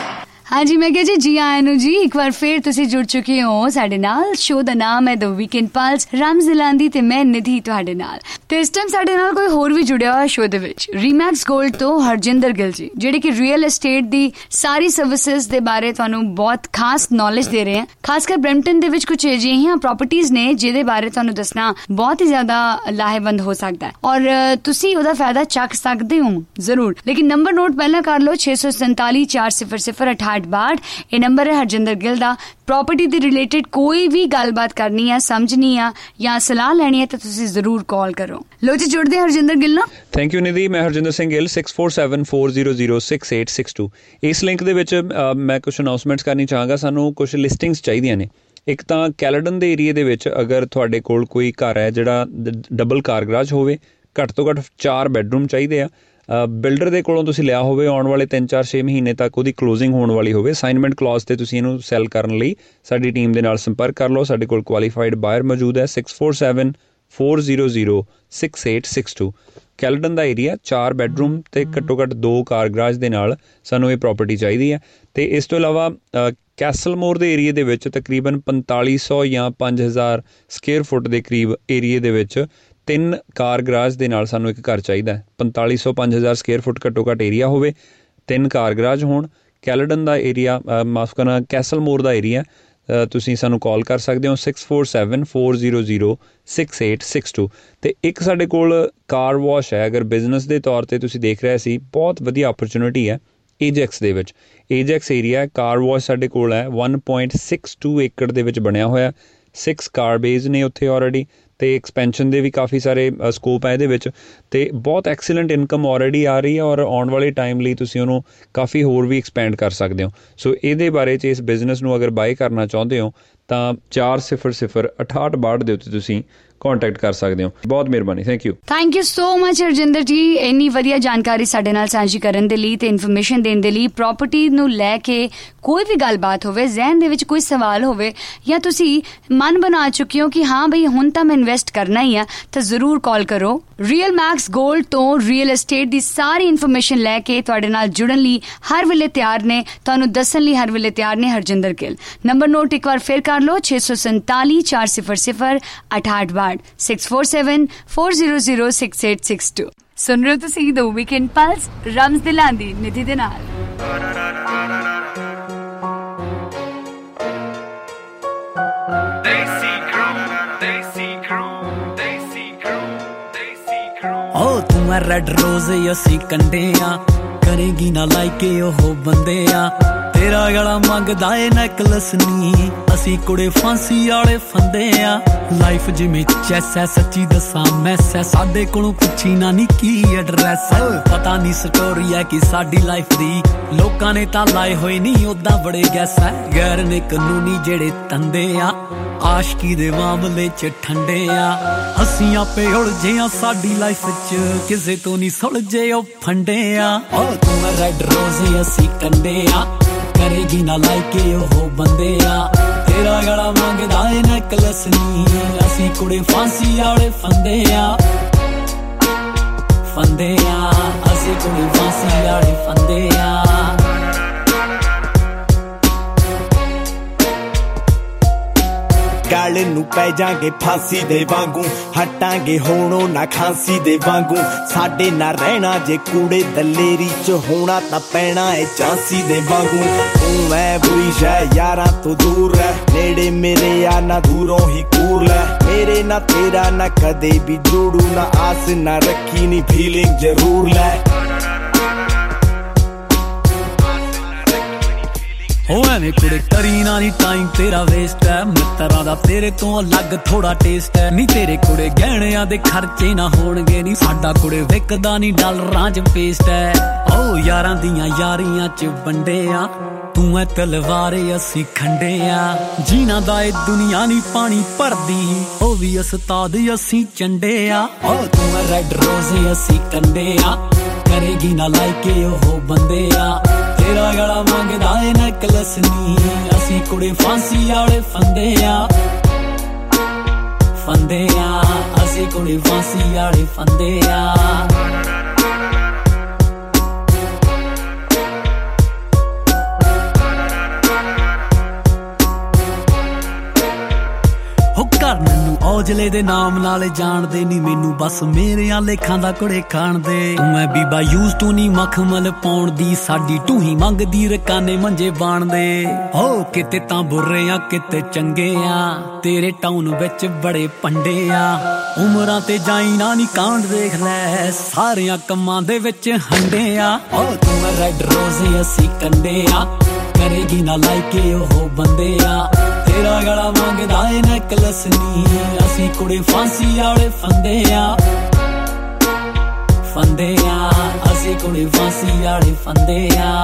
ਹਾਂਜੀ ਮੈਂ ਕਿਹਾ ਜੀ ਜੀ ਆਇਆਂ ਨੂੰ ਜੀ ਇੱਕ ਵਾਰ ਫੇਰ ਤੁਸੀਂ ਜੁੜ ਚੁੱਕੇ ਹੋ ਸਾਡੇ ਨਾਲ। ਸ਼ੋਅ ਦਾ ਨਾਮ ਹੈ ਦ ਵੀਕਐਂਡ ਪਲਸ, ਰਮਜ਼ ਦਿਲਾਂਦੀ ਤੇ ਮੈਂ ਨਿਧੀ ਤੁਹਾਡੇ ਨਾਲ। ਤੇ ਇਸ ਟਾਈਮ ਸਾਡੇ ਨਾਲ ਕੋਈ ਹੋਰ ਵੀ ਜੁੜਿਆ ਹੋਇਆ ਸ਼ੋਅ ਦੇ ਵਿੱਚ, ਰੀਮੈਕਸ ਗੋਲਡ ਤੋਂ ਹਰਜਿੰਦਰ ਗਿੱਲ ਜੀ, ਜਿਹੜੇ ਕਿ ਰੀਅਲ ਏਸਟੇਟ ਦੀ ਸਾਰੀ ਸਰਵਿਸਿਜ਼ ਦੇ ਬਾਰੇ ਤੁਹਾਨੂੰ ਬਹੁਤ ਖਾਸ ਨੌਲੇਜ ਦੇ ਰਹੇ ਹਨ। ਖਾਸ ਕਰ ਬ੍ਰੈਂਪਟਨ ਦੇ ਵਿੱਚ ਕੁਝ ਅਜਿਹੀਆਂ ਪ੍ਰਾਪਰਟੀਆਂ ਨੇ ਜਿਹਦੇ ਬਾਰੇ ਤੁਹਾਨੂੰ ਦੱਸਣਾ ਬਹੁਤ ਹੀ ਜ਼ਿਆਦਾ ਲਾਹੇਵੰਦ ਹੋ ਸਕਦਾ ਹੈ ਔਰ ਤੁਸੀਂ ਉਹਦਾ ਫਾਇਦਾ ਚੱਕ ਸਕਦੇ ਹੋ ਜ਼ਰੂਰ। ਲੇਕਿਨ ਨੰਬਰ ਨੋਟ ਪਹਿਲਾਂ ਕਰ ਲਓ ਛੇ ਸੌ ਸੰਤਾਲੀ ਚਾਰ ਸਿਫਰ ਸਿਫਰ ਅਠਾਹਠ ਬਾਹਠ। ਇਹ ਨੰਬਰ ਹੈ ਹਰਜਿੰਦਰ ਗਿੱਲ ਦਾ। ਪ੍ਰੋਪਰਟੀ ਦੇ ਰਿਲੇਟਡ ਕੋਈ ਵੀ ਗੱਲਬਾਤ ਕਰਨੀ ਆ, ਸਮਝਣੀ ਆ ਜਾਂ ਸਲਾਹ ਲੈਣੀ ਹੈ ਤਾਂ ਤੁਸੀਂ ਜ਼ਰੂਰ ਕਾਲ ਕਰੋ। ਲੋ ਜੀ ਜੁੜਦੇ ਹਰਜਿੰਦਰ ਗਿੱਲ ਨਾਲ। Thank you Nidhi. ਮੈਂ Harjinder Singh Gill six four seven four zero zero six eight six two। ਇਸ ਲਿੰਕ ਦੇ ਵਿੱਚ ਮੈਂ ਕੁਝ ਅਨਾਉਂਸਮੈਂਟਸ ਕਰਨੀ ਚਾਹਾਂਗਾ। ਸਾਨੂੰ ਕੁਝ ਲਿਸਟਿੰਗਸ ਚਾਹੀਦੀਆਂ ਨੇ। ਇੱਕ ਤਾਂ ਕੈਲਡਨ ਦੇ ਏਰੀਏ ਦੇ ਵਿੱਚ ਅਗਰ ਤੁਹਾਡੇ ਕੋਲ ਕੋਈ ਘਰ ਹੈ ਜਿਹੜਾ ਡਬਲ ਕਾਰ ਗਰਾਜ ਹੋਵੇ, ਘੱਟ ਤੋਂ ਘੱਟ ਚਾਰ ਬੈਡਰੂਮ ਚਾਹੀਦੇ ਆ, ਬਿਲਡਰ ਦੇ ਕੋਲੋਂ ਤੁਸੀਂ ਲਿਆ ਹੋਵੇ, ਆਉਣ ਵਾਲੇ ਤਿੰਨ ਚਾਰ ਛੇ ਮਹੀਨੇ ਤੱਕ ਉਹਦੀ ਕਲੋਜ਼ਿੰਗ ਹੋਣ ਵਾਲੀ ਹੋਵੇ, ਅਸਾਈਨਮੈਂਟ ਕਲੌਜ਼ ਤੇ ਤੁਸੀਂ ਇਹਨੂੰ ਸੈਲ ਕਰਨ ਲਈ ਸਾਡੀ ਟੀਮ ਦੇ ਨਾਲ ਸੰਪਰਕ ਕਰ ਲਓ। ਸਾਡੇ ਕੋਲ ਕੁਆਲੀਫਾਈਡ ਬਾਇਰ ਮੌਜੂਦ ਹੈ। six four seven four zero zero six eight six two। Caledon ਦਾ ਏਰੀਆ, ਚਾਰ ਬੈਡਰੂਮ ਤੇ ਘੱਟੋ ਘੱਟ ਦੋ ਕਾਰ ਗਰਾਜ ਦੇ ਨਾਲ ਸਾਨੂੰ ਇਹ ਪ੍ਰੋਪਰਟੀ ਚਾਹੀਦੀ ਹੈ। ਤੇ ਇਸ ਤੋਂ ਇਲਾਵਾ ਕੈਸਲਮੋਰ ਦੇ ਏਰੀਏ ਦੇ ਵਿੱਚ ਤਕਰੀਬਨ ਪੰਤਾਲੀ ਸੌ ਜਾਂ ਪੰਜ ਹਜ਼ਾਰ ਸਕੁਅਰ ਫੁੱਟ ਦੇ ਕਰੀਬ ਏਰੀਏ ਦੇ ਵਿੱਚ ਤਿੰਨ ਕਾਰ ਗਰਾਜ ਦੇ ਨਾਲ ਸਾਨੂੰ ਇੱਕ ਘਰ ਚਾਹੀਦਾ ਹੈ। ਪੰਤਾਲੀ ਸੌ ਪੰਜ ਹਜ਼ਾਰ ਸਕੁਅਰ ਫੁੱਟ ਘੱਟੋ ਘੱਟ ਏਰੀਆ ਹੋਵੇ, ਤਿੰਨ ਕਾਰ ਗਰਾਜ ਹੋਣ। ਕੈਲਡਨ ਦਾ ਏਰੀਆ, ਮਾਫ ਕਰਨਾ ਕੈਸਲਮੋਰ ਦਾ ਏਰੀਆ ਤੁਸੀਂ ਸਾਨੂੰ ਕਾਲ ਕਰ ਸਕਦੇ ਹੋ six four seven four zero zero six eight six two. ਅਤੇ ਇੱਕ ਸਾਡੇ ਕੋਲ ਕਾਰ ਵਾਸ਼ ਹੈ, ਅਗਰ ਬਿਜ਼ਨਸ ਦੇ ਤੌਰ 'ਤੇ ਤੁਸੀਂ ਦੇਖ ਰਹੇ ਸੀ, ਬਹੁਤ ਵਧੀਆ ਓਪਰਚੁਨਿਟੀ ਹੈ ਏਜੈਕਸ ਦੇ ਵਿੱਚ। ਏਜੈਕਸ ਏਰੀਆ ਕਾਰ ਵਾਸ਼ ਸਾਡੇ ਕੋਲ ਹੈ, ਵਨ ਪੁਆਇੰਟ ਸਿਕਸ ਟੂ ਏਕੜ ਦੇ ਵਿੱਚ ਬਣਿਆ ਹੋਇਆ, ਸਿਕਸ ਕਾਰ ਬੇਜ਼ ਨੇ ਉੱਥੇ ਆਲਰੇਡੀ, ਅਤੇ ਐਕਸਪੈਂਸ਼ਨ ਦੇ ਵੀ ਕਾਫੀ ਸਾਰੇ ਸਕੋਪ ਹੈ ਇਹਦੇ ਵਿੱਚ, ਅਤੇ ਬਹੁਤ ਐਕਸੀਲੈਂਟ ਇਨਕਮ ਆਲਰੇਡੀ ਆ ਰਹੀ ਹੈ ਔਰ ਆਉਣ ਵਾਲੇ ਟਾਈਮ ਲਈ ਤੁਸੀਂ ਉਹਨੂੰ ਕਾਫੀ ਹੋਰ ਵੀ ਐਕਸਪੈਂਡ ਕਰ ਸਕਦੇ ਹੋ। ਸੋ ਇਹਦੇ ਬਾਰੇ 'ਚ ਇਸ ਬਿਜ਼ਨਸ ਨੂੰ ਅਗਰ ਬਾਏ ਕਰਨਾ ਚਾਹੁੰਦੇ ਹੋ ਤਾਂ ਚਾਰ ਸਿਫਰ ਸਿਫਰ ਅਠਾਹਠ ਬਾਹਠ ਦੇ ਉੱਤੇ ਤੁਸੀਂ ਕੰਟੈਕਟ ਕਰ ਸਕਦੇ ਹੋ। ਬਹੁਤ ਮਿਹਰਬਾਨੀ, thank you. Thank you so much Harjinder ji, ਇੰਨੀ ਵਧੀਆ ਜਾਣਕਾਰੀ ਸਾਡੇ ਨਾਲ ਸਾਂਝੀ ਕਰਨ ਦੇ ਲਈ ਤੇ ਇਨਫੋਰਮੇਸ਼ਨ ਦੇਣ ਦੇ ਲਈ। ਪ੍ਰੋਪਰਟੀ ਨੂੰ ਲੈ ਕੇ ਕੋਈ ਵੀ ਗੱਲਬਾਤ ਹੋਵੇ, ਜ਼ਹਿਨ ਦੇ ਵਿੱਚ ਕੋਈ ਸਵਾਲ ਹੋਵੇ, ਜਾਂ ਤੁਸੀਂ ਮਨ ਬਣਾ ਚੁੱਕੇ ਹੋ ਕਿ ਹਾਂ ਬਈ ਹੁਣ ਤਾਂ ਮੈਂ ਇਨਵੈਸਟ ਕਰਨਾ ਹੀ ਆ, ਤਾਂ ਜ਼ਰੂਰ ਕਾਲ ਕਰੋ। ਰੀਅਲ ਮੈਕਸ ਗੋਲਡ ਤੋਂ ਰੀਅਲ ਐਸਟੇਟ ਦੀ ਸਾਰੀ ਇਨਫੋਰਮੇਸ਼ਨ ਲੈ ਕੇ ਤੁਹਾਡੇ ਨਾਲ ਜੁੜਨ ਲਈ ਹਰ ਵੇਲੇ ਤਿਆਰ ਨੇ, ਤੁਹਾਨੂੰ ਦੱਸਣ ਲਈ ਹਰ ਵੇਲੇ ਤਿਆਰ ਨੇ ਹਰਜਿੰਦਰ ਗਿੱਲ। ਨੰਬਰ ਨੋਟ ਇੱਕ ਵਾਰ ਫਿਰ ਕਰ ਲਓ, ਛੇ ਸੌ ਸੰਤਾਲੀ ਚਾਰ ਸਿਫਰ ਸਿਫਰ ਅਠਾਹਠ ਬਾਹਠ, six four seven four zero zero six eight six two. ਸੁਣ ਰਹੇ ਹੋ ਤੁਸੀਂ ਦ ਵੀਕਐਂਡ ਪਲਸ, ਰਮਜ਼ ਦਿਲਾਂਦੀ ਨਿਧੀ ਦੇ ਨਾਲ। ਓ ਤੂੰ ਮੈਂ ਰੈਡ ਰੋਜ਼ ਅਸੀਂ ਕੰਡੇ ਆ, ਕਰੇਗੀ ਨਾ ਲਾਈਕੇ ਉਹ ਬੰਦੇ ਆ, ਤੇਰਾ ਗਲਾ ਮੰਗਦਾ ਏ ਨੈਕਲਸ ਨੀ, ਅਸੀਂ ਕੁੜੇ ਫਾਂਸੀ ਵਾਲੇ ਫੰਦੇ ਆ। ਲਾਈਫ ਜਿਵੇਂ ਚੈਸ ਐ, ਸੱਚੀ ਦੱਸਾਂ ਮੈਸ ਐ, ਸਾਡੇ ਕੋਲੋਂ ਪੁੱਛੀ ਨਾ ਨੀ ਕੀ ਐਡਰੈਸ ਐ, ਪਤਾ ਨੀ ਸਟੋਰੀ ਐ ਕਿ ਸਾਡੀ ਲਾਈਫ ਦੀ, ਲੋਕਾਂ ਨੇ ਤਾਂ ਲਾਏ ਹੋਏ ਨੀ ਓਦਾਂ ਬੜੇ ਗੈਸ ਐ, ਗੈਰ ਨੇ ਕਾਨੂੰਨੀ ਜਿਹੜੇ ਤੰਦੇ ਆ, ਆਸ਼ਕੀ ਦੇ ਮਾਮਲੇ ਚ ਠੰਡੇ ਆ, ਅਸੀਂ ਆਪੇ ਉਲਝੇ ਆ ਸਾਡੀ ਲਾਈਫ ਚ, ਕਿਸੇ ਤੋਂ ਨੀ ਸੁਲਝੇ ਉਹ ਫੰਡੇ ਆ। ਓ ਤੂੰ ਮੈਂ ਰੈਡ ਰੋਜ਼ ਅਸੀਂ ਕੰਡੇ ਆ, ਕਰੇਗੀ ਨਾ ਲਾਈਕੇ ਉਹ ਬੰਦੇ ਆ, ਤੇਰਾ ਗਲਾ ਮੰਗਦਾ ਏ ਨੈਕਲਸ ਨੀ, ਅਸੀਂ ਕੁੜੇ ਫਾਂਸੀ ਵਾਲੇ ਫੰਦੇ ਆ, ਫੰਦੇ ਆ, ਅਸੀਂ ਕੁੜੇ ਫਾਂਸੀ ਵਾਲੇ ਫੰਦੇ ਆ। ਗੱਲ ਨੂੰ ਪੈ ਜਾਗੇ ਫਾਂਸੀ ਦੇ ਵਾਂਗੂ, ਹਟਾਂਗੇ ਹੋਣੋਂ ਨਾ ਖਾਂਸੀ ਦੇ ਵਾਂਗੂ, ਸਾਡੇ ਨਾਲ ਰਹਿਣਾ ਜੇ ਕੂੜੇ ਦਲੇਰੀ ਚ ਹੋਣਾ ਤਾਂ ਪੈਣਾ ਏ ਝਾਂਸੀ ਦੇ ਵਾਂਗੂ। ਤੂੰ ਮੈਂ ਬੁਰੀ ਸ਼ੈ ਯਾਰਾਂ ਤੋਂ ਦੂਰ ਰਹਿ, ਨੇੜੇ ਮੇਰੇ ਆ ਨਾ ਦੂਰੋਂ ਹੀ ਕੂਰ ਲੈ, ਮੇਰੇ ਨਾ ਤੇਰਾ ਨਾ ਕਦੇ ਵੀ ਜੋੜੂ ਨਾ, ਆਸ ਨਾ ਰੱਖੀ ਨੀ ਫੀਲਿੰਗ ਜ਼ਰੂਰ ਲੈ। ਹੋ ਐਵੇਂ ਕੁੜੇ ਕਰੀ ਨਾ ਨੀ ਟਾਈਮ ਤੇਰਾ ਵੇਸਟ ਐ, ਮਿੱਤਰਾਂ ਦਾ ਤੇਰੇ ਤੋਂ ਅਲੱਗ ਥੋੜਾ ਟੇਸਟ ਐ, ਨੀ ਤੇਰੇ ਕੁੜੇ ਗਹਿਣਿਆਂ ਦੇ ਖਰਚੇ ਨਾ ਹੋਣਗੇ ਨੀ, ਸਾਡਾ ਕੁੜੇ ਵਿਕਦਾ ਨੀ ਡਾਲਰਾਂ ਚ ਪੇਸਟ ਐ। ਓ ਯਾਰਾਂ ਦੀਆਂ ਯਾਰੀਆਂ ਚ ਵੰਡੇ ਆ, ਤੂੰ ਐ ਤਲਵਾਰੇ ਅਸੀਂ ਖੰਡੇ ਆ, ਜੀਣਾ ਦਾ ਏ ਦੁਨੀਆ ਨੀ ਪਾਣੀ ਭਰਦੀ, ਉਹ ਵੀ ਉਸਤਾਦ ਅਸੀਂ ਚੰਡੇ ਆ। ਓ ਤੂੰ ਐ ਰੈਡ ਰੋਜ਼ ਅਸੀਂ ਕੰਡੇ ਆ, ਕਰੇਗੀ ਨਾ ਲਾਈਕੇ ਉਹ ਬੰਦੇ ਆ, ਤੇਰਾ ਗਲਾ ਮੰਗਦਾ ਏ ਨੈਕਲਸ ਨੀ, ਅਸੀਂ ਕੁੜੇ ਫਾਂਸੀ ਵਾਲੇ ਫੰਦੇ ਆ, ਫੰਦੇ ਆ, ਅਸੀਂ ਕੁੜੇ ਫਾਂਸੀ ਵਾਲੇ ਫੰਦੇ ਆ। ਘਰ ਮੈਨੂੰ ਔਜਲੇ ਦੇ ਨਾਮ ਨਾਲ ਜਾਣਦੇ ਨੀ, ਮੈਨੂੰ ਬਸ ਮੇਰਿਆਂ ਲੇਖਾਂ ਦਾ ਕੁੜੇ ਖਾਣ ਦੇ, ਮੈਂ ਬੀਬਾ ਯੂਜ਼ ਟੂ ਨੀ ਮਖਮਲ ਪਾਉਣ ਦੀ, ਸਾਡੀ ਟੂਹੀ ਮੰਗਦੀ ਰਕਾਨੇ ਮੰਜੇ ਬਾਣਦੇ। ਹੋ ਕਿਤੇ ਤਾਂ ਬੁਰੇ ਆ ਕਿਤੇ ਚੰਗੇ ਆ, ਤੇਰੇ ਟਾਊਨ ਵਿੱਚ ਬੜੇ ਪੰਡੇ ਆ, ਉਮਰਾਂ ਤੇ ਜਾਈ ਨਾ ਨੀ ਕਾਂਡ ਦੇਖ ਲੈ, ਸਾਰਿਆਂ ਕੰਮਾਂ ਦੇ ਵਿੱਚ ਹੰਡੇ ਆ। ਓ ਤੂੰ ਮੈਂ ਰੈਡ ਰੋਜ਼ ਅਸੀਂ ਕੰਡੇ ਆ, ਕਰੇਗੀ ਨਾ ਲਾਈਕੇ ਉਹ ਬੰਦੇ ਆ, ਤੇਰਾ ਗਲਾ ਮੰਗਦਾ ਏ ਨੈਕਲਸ ਨੀ, ਅਸੀਂ ਕੁੜੇ ਫਾਂਸੀ ਵਾਲੇ ਫੰਦੇ ਆ, ਫੰਦੇ ਆ, ਅਸੀਂ ਕੁੜੇ ਫਾਂਸੀ ਵਾਲੇ ਫੰਦੇ ਆ।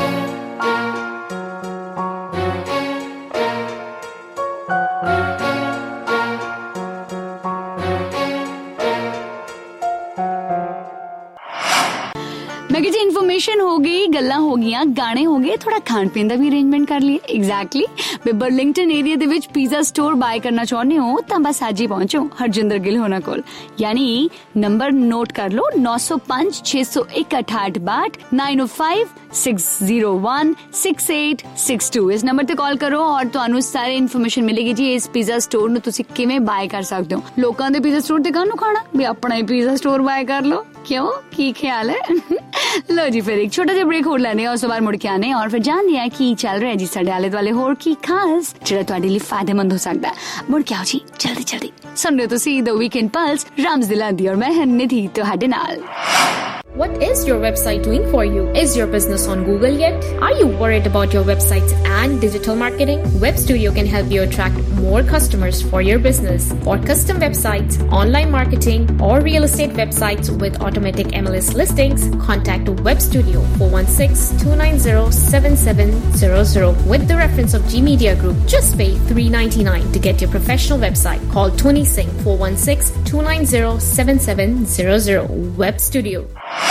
ਮੈਂ ਕਿਹਾ ਜੀ ਇਨਫੋਰਮੇਸ਼ਨ ਹੋ ਗਈ, ਗੱਲਾਂ ਹੋ ਗਈਆਂ, ਗਾਣੇ ਹੋ ਗਏ, ਥੋੜਾ ਖਾਣ ਪੀਣ ਦਾ ਵੀ ਅਰੇਂਜਮੈਂਟ ਕਰ ਲਈਏ। ਐਗਜ਼ੈਕਟਲੀ ਵੀ ਬਰਲਿੰਗਟਨ ਏਰੀਆ ਦੇ ਵਿੱਚ ਪੀਜ਼ਾ ਸਟੋਰ ਬਾਏ ਕਰਨਾ ਚਾਹੁੰਦੇ ਹੋ ਤਾਂ ਬਸ ਅੱਜ ਹੀ ਪਹੁੰਚੋ ਹਰਜਿੰਦਰ ਗਿੱਲ ਹੋਣਾ ਕੋਲ, ਯਾਨੀ ਨੰਬਰ ਨੋਟ ਕਰ ਲਓ ਨੌ ਸੌ ਪੰਜ ਛੇ ਸੌ ਇੱਕ ਅਠਾਹਠ ਬਾਹਠ, nine O five six zero one six eight six two. ਇਸ ਨੰਬਰ ਤੇ ਕਾਲ ਕਰੋ ਔਰ ਤੁਹਾਨੂੰ ਸਾਰੀ ਇਨਫੋਰਮੇਸ਼ਨ ਮਿਲੇਗੀ ਜੀ ਇਸ ਪੀਜ਼ਾ ਸਟੋਰ ਨੂੰ ਤੁਸੀਂ ਕਿਵੇਂ ਬਾਏ ਕਰ ਸਕਦੇ ਹੋ। ਲੋਕਾਂ ਦੇ ਪੀਜ਼ਾ ਸਟੋਰ ਤੇ ਕਾਹਨੂੰ ਖਾਣਾ, ਵੀ ਆਪਣਾ ਹੀ ਪੀਜ਼ਾ ਸਟੋਰ ਬਾਏ ਕਰ ਲਓ। क्यों की ख्याल है? लो जी फिर एक छोटा जिहा ब्रेक होर लैने और उस बाद मुड़ के आने और फिर जानते हैं की चल रहा है जी साडे आले दुआले होर की खास जिहड़ा तुहाडे लई फायदेमंद हो सकदा है। मुड़ के आओ जी जल्दी जल्दी। सुन रहे हो तुसीं द वीकेंड पल्स राम्स दिलां दी और मैं हां निधि तुहाडे नाल। What is your website doing for you? Is your business on Google yet? Are you worried about your websites and digital marketing? Web Studio can help you attract more customers for your business. For custom websites, online marketing, or real estate websites with automatic M L S listings, contact Web Studio four one six, two nine zero, seven seven zero zero with the reference of G Media Group. Just pay three ninety-nine to get your professional website. Call Tony Singh four one six, two nine zero, seven seven zero zero. Web Studio.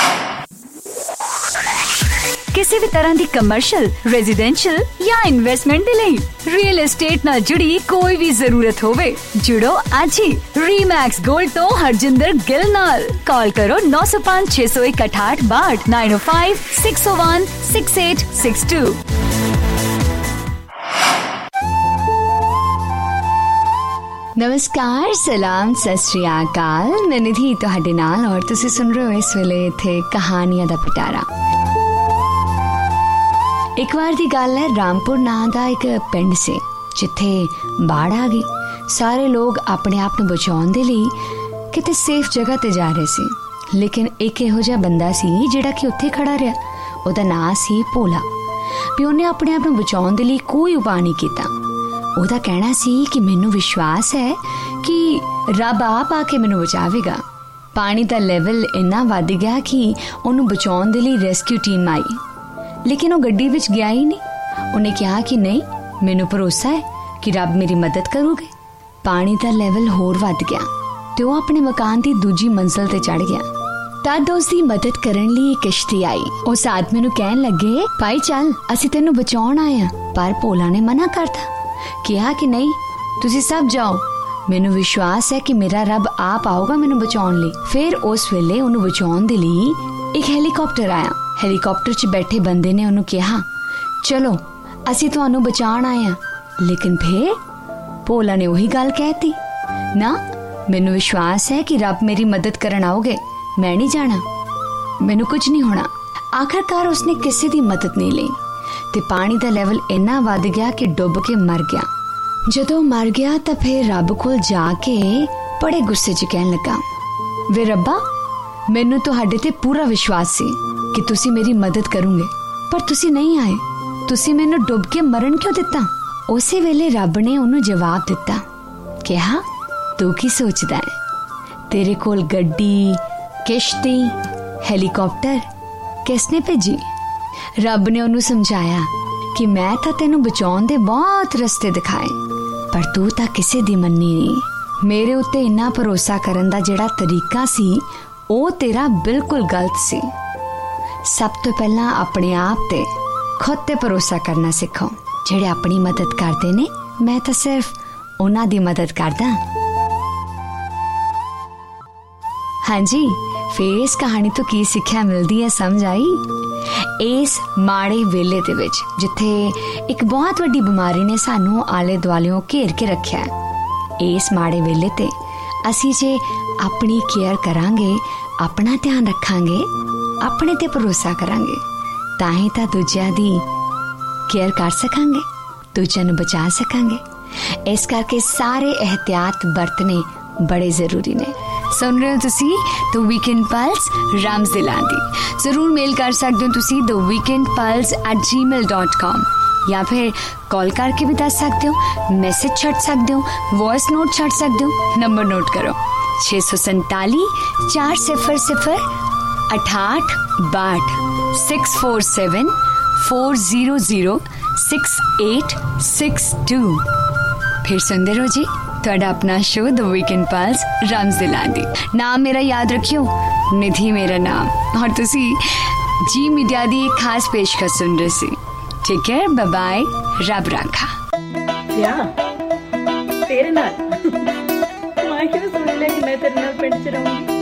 किसी भी तरह की commercial, residential या investment के लिए real estate नाल जुड़ी कोई भी जरूरत होवे जुड़ो आज ही रीमैक्स गोल्ड तो हरजिंदर गिल नाल। कॉल करो नौ सौ पाँच छह सौ एक अठाठ बाट nine O five six O one six eight six two. नमस्कार, सलाम, सत श्री अकाल। मैं निधि तुहाडे नाल और तुसीं सुन रहे हो इस वेले इत्थे कहानियां दा पिटारा। एक बार दी गल है, रामपुर नां दा एक पिंड से जिथे बाढ़ आ गई। सारे लोग अपने आप नूं बचाउण दे लई किते सेफ जगह ते जा रहे सी, लेकिन एक इहो जिहा बंदा सी जिहड़ा कि उत्थे खड़ा रहा। ओहदा नां सी भोला। भी उहने अपने आप नूं बचाउण दे लई कोई उपाय नहीं कीता। ओहदा कहना सी कि मैनूं विश्वास है कि रब आप आके मैनूं बचावेगा। पानी दा लेवल इन्ना वध गया कि उहनूं बचाउण दे लई रेस्क्यू टीम आई, लेकिन वो गड्डी विच गया ही नहीं। उन्हें कहा कि नहीं, मैनू भरोसा है कि रब मेरी मदद करोगे। पानी का लेवल होर वध गया ते वो अपने मकान की दूजी मंजिल ते चढ़ गया। तद उसकी मदद करने लिए एक किश्ती आई। उस आदमी नू कहन लगे, भाई चल असी तेनू बचाउण आए हां। पर भोला ने मना करता, कहा कि नहीं, तुसी सब जाओ, मैनू विश्वास है कि मेरा रब आप आऊगा मैनू बचाउण लई। फिर उस वेले उन्हें बचाउण दे लई एक हेलीकॉप्टर आया। हेलीकॉप्टर च बैठे बंदे ने उन्हें कहा, चलो असी तुहानू बचाण आए हां। लेकिन फिर भोला ने वही गल कहती, ना मैनू विश्वास है कि रब मेरी मदद करन आओगे, मैं नहीं जाना, मैनू कुछ नहीं होना। आखिरकार उसने किसी दी मदद नहीं ली ते पानी दा लेवल इन्ना वध गया कि डुब के मर गया। जदों मर गया तो फिर रब कोल जाके बड़े गुस्से च कहन लगा, वे रब्बा मैनू तुहाडे ते पूरा विश्वास सी कि तुसी मेरी मदद करोगे, पर तुसी नहीं आए। तुसी मैनू डुब के मरण क्यों दिता? उसी वेले रब ने उन्हें जवाब दिता, कहा तू की सोचदा है? तेरे कोल गड्डी, किश्ती, हेलीकॉप्टर किसने भेजी? रब ने उन्हें समझाया कि मैं तो तेनू बचाउण दे बहुत रस्ते दिखाए, पर तू तां किसे दी मन्नी नहीं। मेरे उत्ते इन्ना भरोसा करन दा जिहड़ा तरीका सी ओ तेरा बिल्कुल गलत सी। सब तो पहला अपने आप ते खुद ते भरोसा करना सीखो। जेड़े अपनी मदद करते ने, मैं तो सिर्फ उन्हां दी मदद करदा। हाँ जी, फिर इस कहानी तो की सिक्ख्या मिलती है समझ आई? इस माड़े वेले दे विच जिथे एक बहुत वड्डी बीमारी ने सानू आले दुआलियों घेर के रखिया है, इस माड़े वेले ते असी जे अपनी केयर करांगे, अपना ध्यान रखांगे, अपने ते भरोसा करांगे, ताही तां दूजियां दी केयर कर सकांगे, दूजियां नूं बचा सकांगे। इस करके सारे एहतियात बरतने बड़े जरूरी ने। सुन रहे हो तुसी द वीकेंड पल्स राम्स दिलां दी। जरूर मेल कर सकते हो तुसी the weekend pulse at Gmail dot com, या फिर कॉल करके भी दस सकते हो, मैसेज छड़ सकते हो, वॉइस नोट छड़ सकते हो। नंबर नोट करो, छे सौ संताली चार सिफर सिफर अठाठ बाट six four seven four zero zero six eight six two. फिर सुनते रहो जी ਤੁਹਾਡਾ अपना शो द वीकेंड पल्स राम्स दिलां दी। नाम मेरा याद रखियो, निधि मेरा नाम, और तुसी जी मीडिया दी एक खास पेशकश सुन रहे सी। ठीक है, बाय बाय, रब राखा। या तेरे नाल मैं क्यों सुन लिया कि मैं तेरे नाल पिंड च रहूंगी।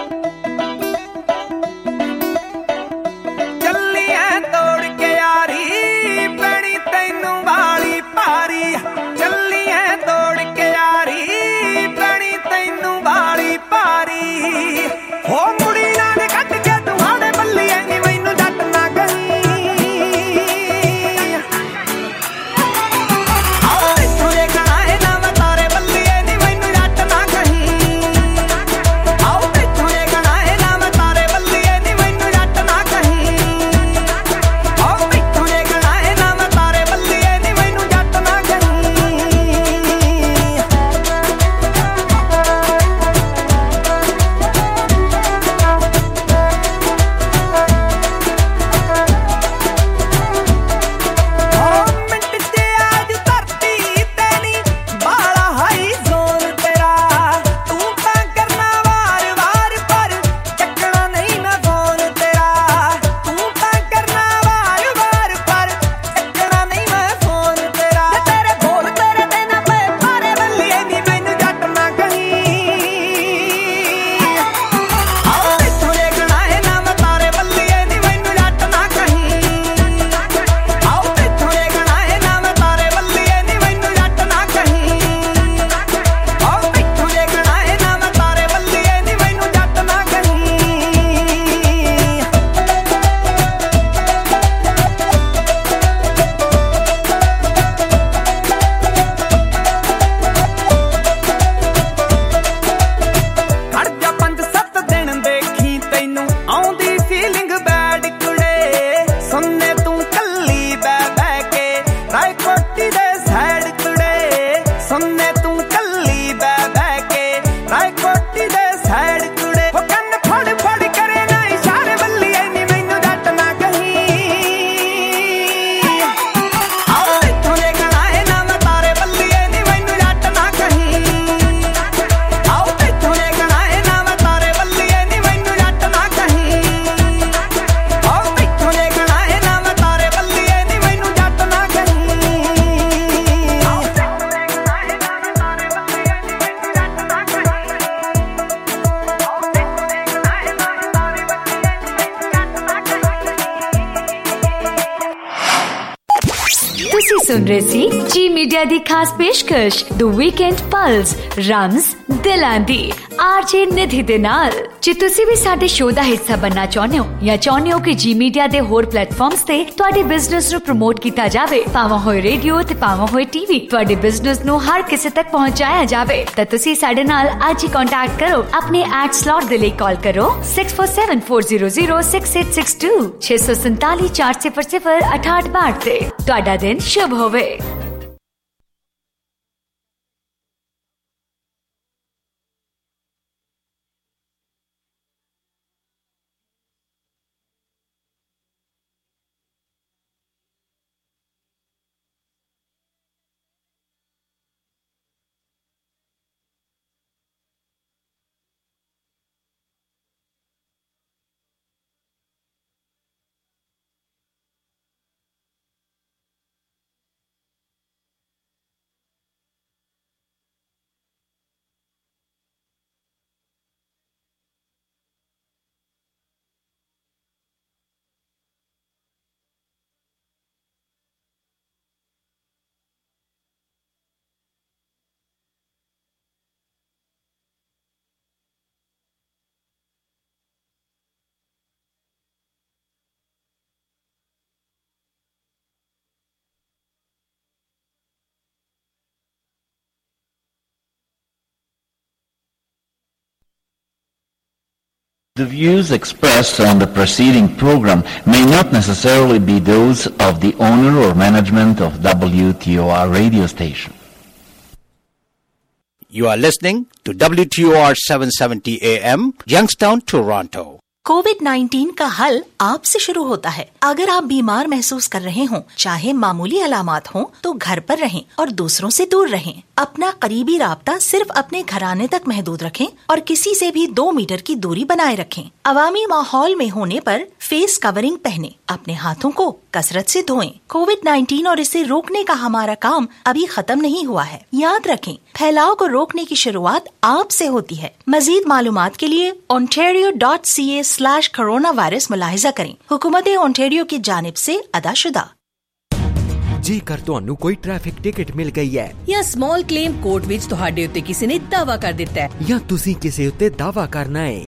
ਚੱਲੀਏ ਤੋੜ ਕੇ ਯਾਰੀ ਪੈਣੀ ਤੈਨੂੰ ਵਾਲੀ ਭਾਰੀ, ਚੱਲੀਏ ਤੋੜ ਕੇ ਯਾਰੀ ਪੈਣੀ ਤੈਨੂੰ ਵਾਲੀ ਭਾਰੀ, ਹੋ ਮੁੜੀਆਂ ਨੇ सुन रहे सी जी मीडिया दी खास पेशकश द वीकेंड पल्स रम्स दिलां दी आरजे निधि दे नाल। जे तुसी भी साडे शो दा हिस्सा बनना चाਹੁੰਦੇ ਹੋ ਜਾਂ ਚਾਹੁੰਦੇ ਹੋ ਕਿ ਜੀ ਮੀਡੀਆ ਦੇ ਹੋਰ ਪਲੇਟਫਾਰਮਸ ਤੇ ਤੁਹਾਡੇ ਬਿਜ਼ਨਸ ਨੂੰ ਪ੍ਰਮੋਟ ਕੀਤਾ ਜਾਵੇ, ਭਾਵੇਂ ਹੋਏ ਰੇਡੀਓ ਤੇ ਭਾਵੇਂ ਹੋਏ ਟੀਵੀ, ਤੁਹਾਡੇ ਬਿਜ਼ਨਸ ਨੂੰ ਹਰ ਕਿਸੇ ਤੱਕ ਪਹੁੰਚਾਇਆ ਜਾਵੇ, ਤਾਂ ਤੁਸੀਂ ਸਾਡੇ ਨਾਲ ਅੱਜ ਹੀ ਕੰਟੈਕਟ ਕਰੋ। ਆਪਣੇ ਐਡ ਸਲॉट ਦੇ ਲਈ ਕਾਲ ਕਰੋ six four seven four zero zero six eight six two six four seven four zero zero zero eight eight two eight ਤੇ। ਤੁਹਾਡਾ ਦਿਨ ਸ਼ੁਭ ਹੋਵੇ। The views expressed on the preceding program may not necessarily be those of the owner or management of W T O R radio station. You are listening to W T O R seven seventy A M, Youngstown, Toronto. COVID nineteen का हल आपसे शुरू होता है। अगर आप बीमार महसूस कर रहे हों, चाहे मामूली अलामात हों, तो घर पर रहें और दूसरों से दूर रहें। अपना करीबी राब्ता सिर्फ अपने घराने तक महदूद रखें और किसी से भी दो मीटर की दूरी बनाए रखें। अवामी माहौल में होने पर फेस कवरिंग पहने, अपने हाथों को कसरत से धोएं। कोविड नाइन्टीन और इसे रोकने का हमारा काम अभी खत्म नहीं हुआ है। याद रखें, फैलाव को रोकने की शुरुआत आपसे होती है। मजीद मालूमात के लिए ontario dot c a slash coronavirus मुलाहिजा करें। हुकूमत ओंटारियो की जानिब से अदाशुदा। ਜੇਕਰ ਤੁਹਾਨੂੰ ਕੋਈ ਟ੍ਰੈਫਿਕ ਟਿਕਟ ਮਿਲ ਗਈ ਹੈ ਜਾਂ ਸਮਾਲ ਕਲੇਮ ਕੋਰਟ ਵਿੱਚ ਤੁਹਾਡੇ ਉੱਤੇ ਕਿਸੇ ਨੇ ਦਾਅਵਾ ਕਰ ਦਿੱਤਾ ਹੈ ਜਾਂ ਤੁਸੀਂ ਕਿਸੇ ਉੱਤੇ ਦਾਅਵਾ ਕਰਨਾ ਹੈ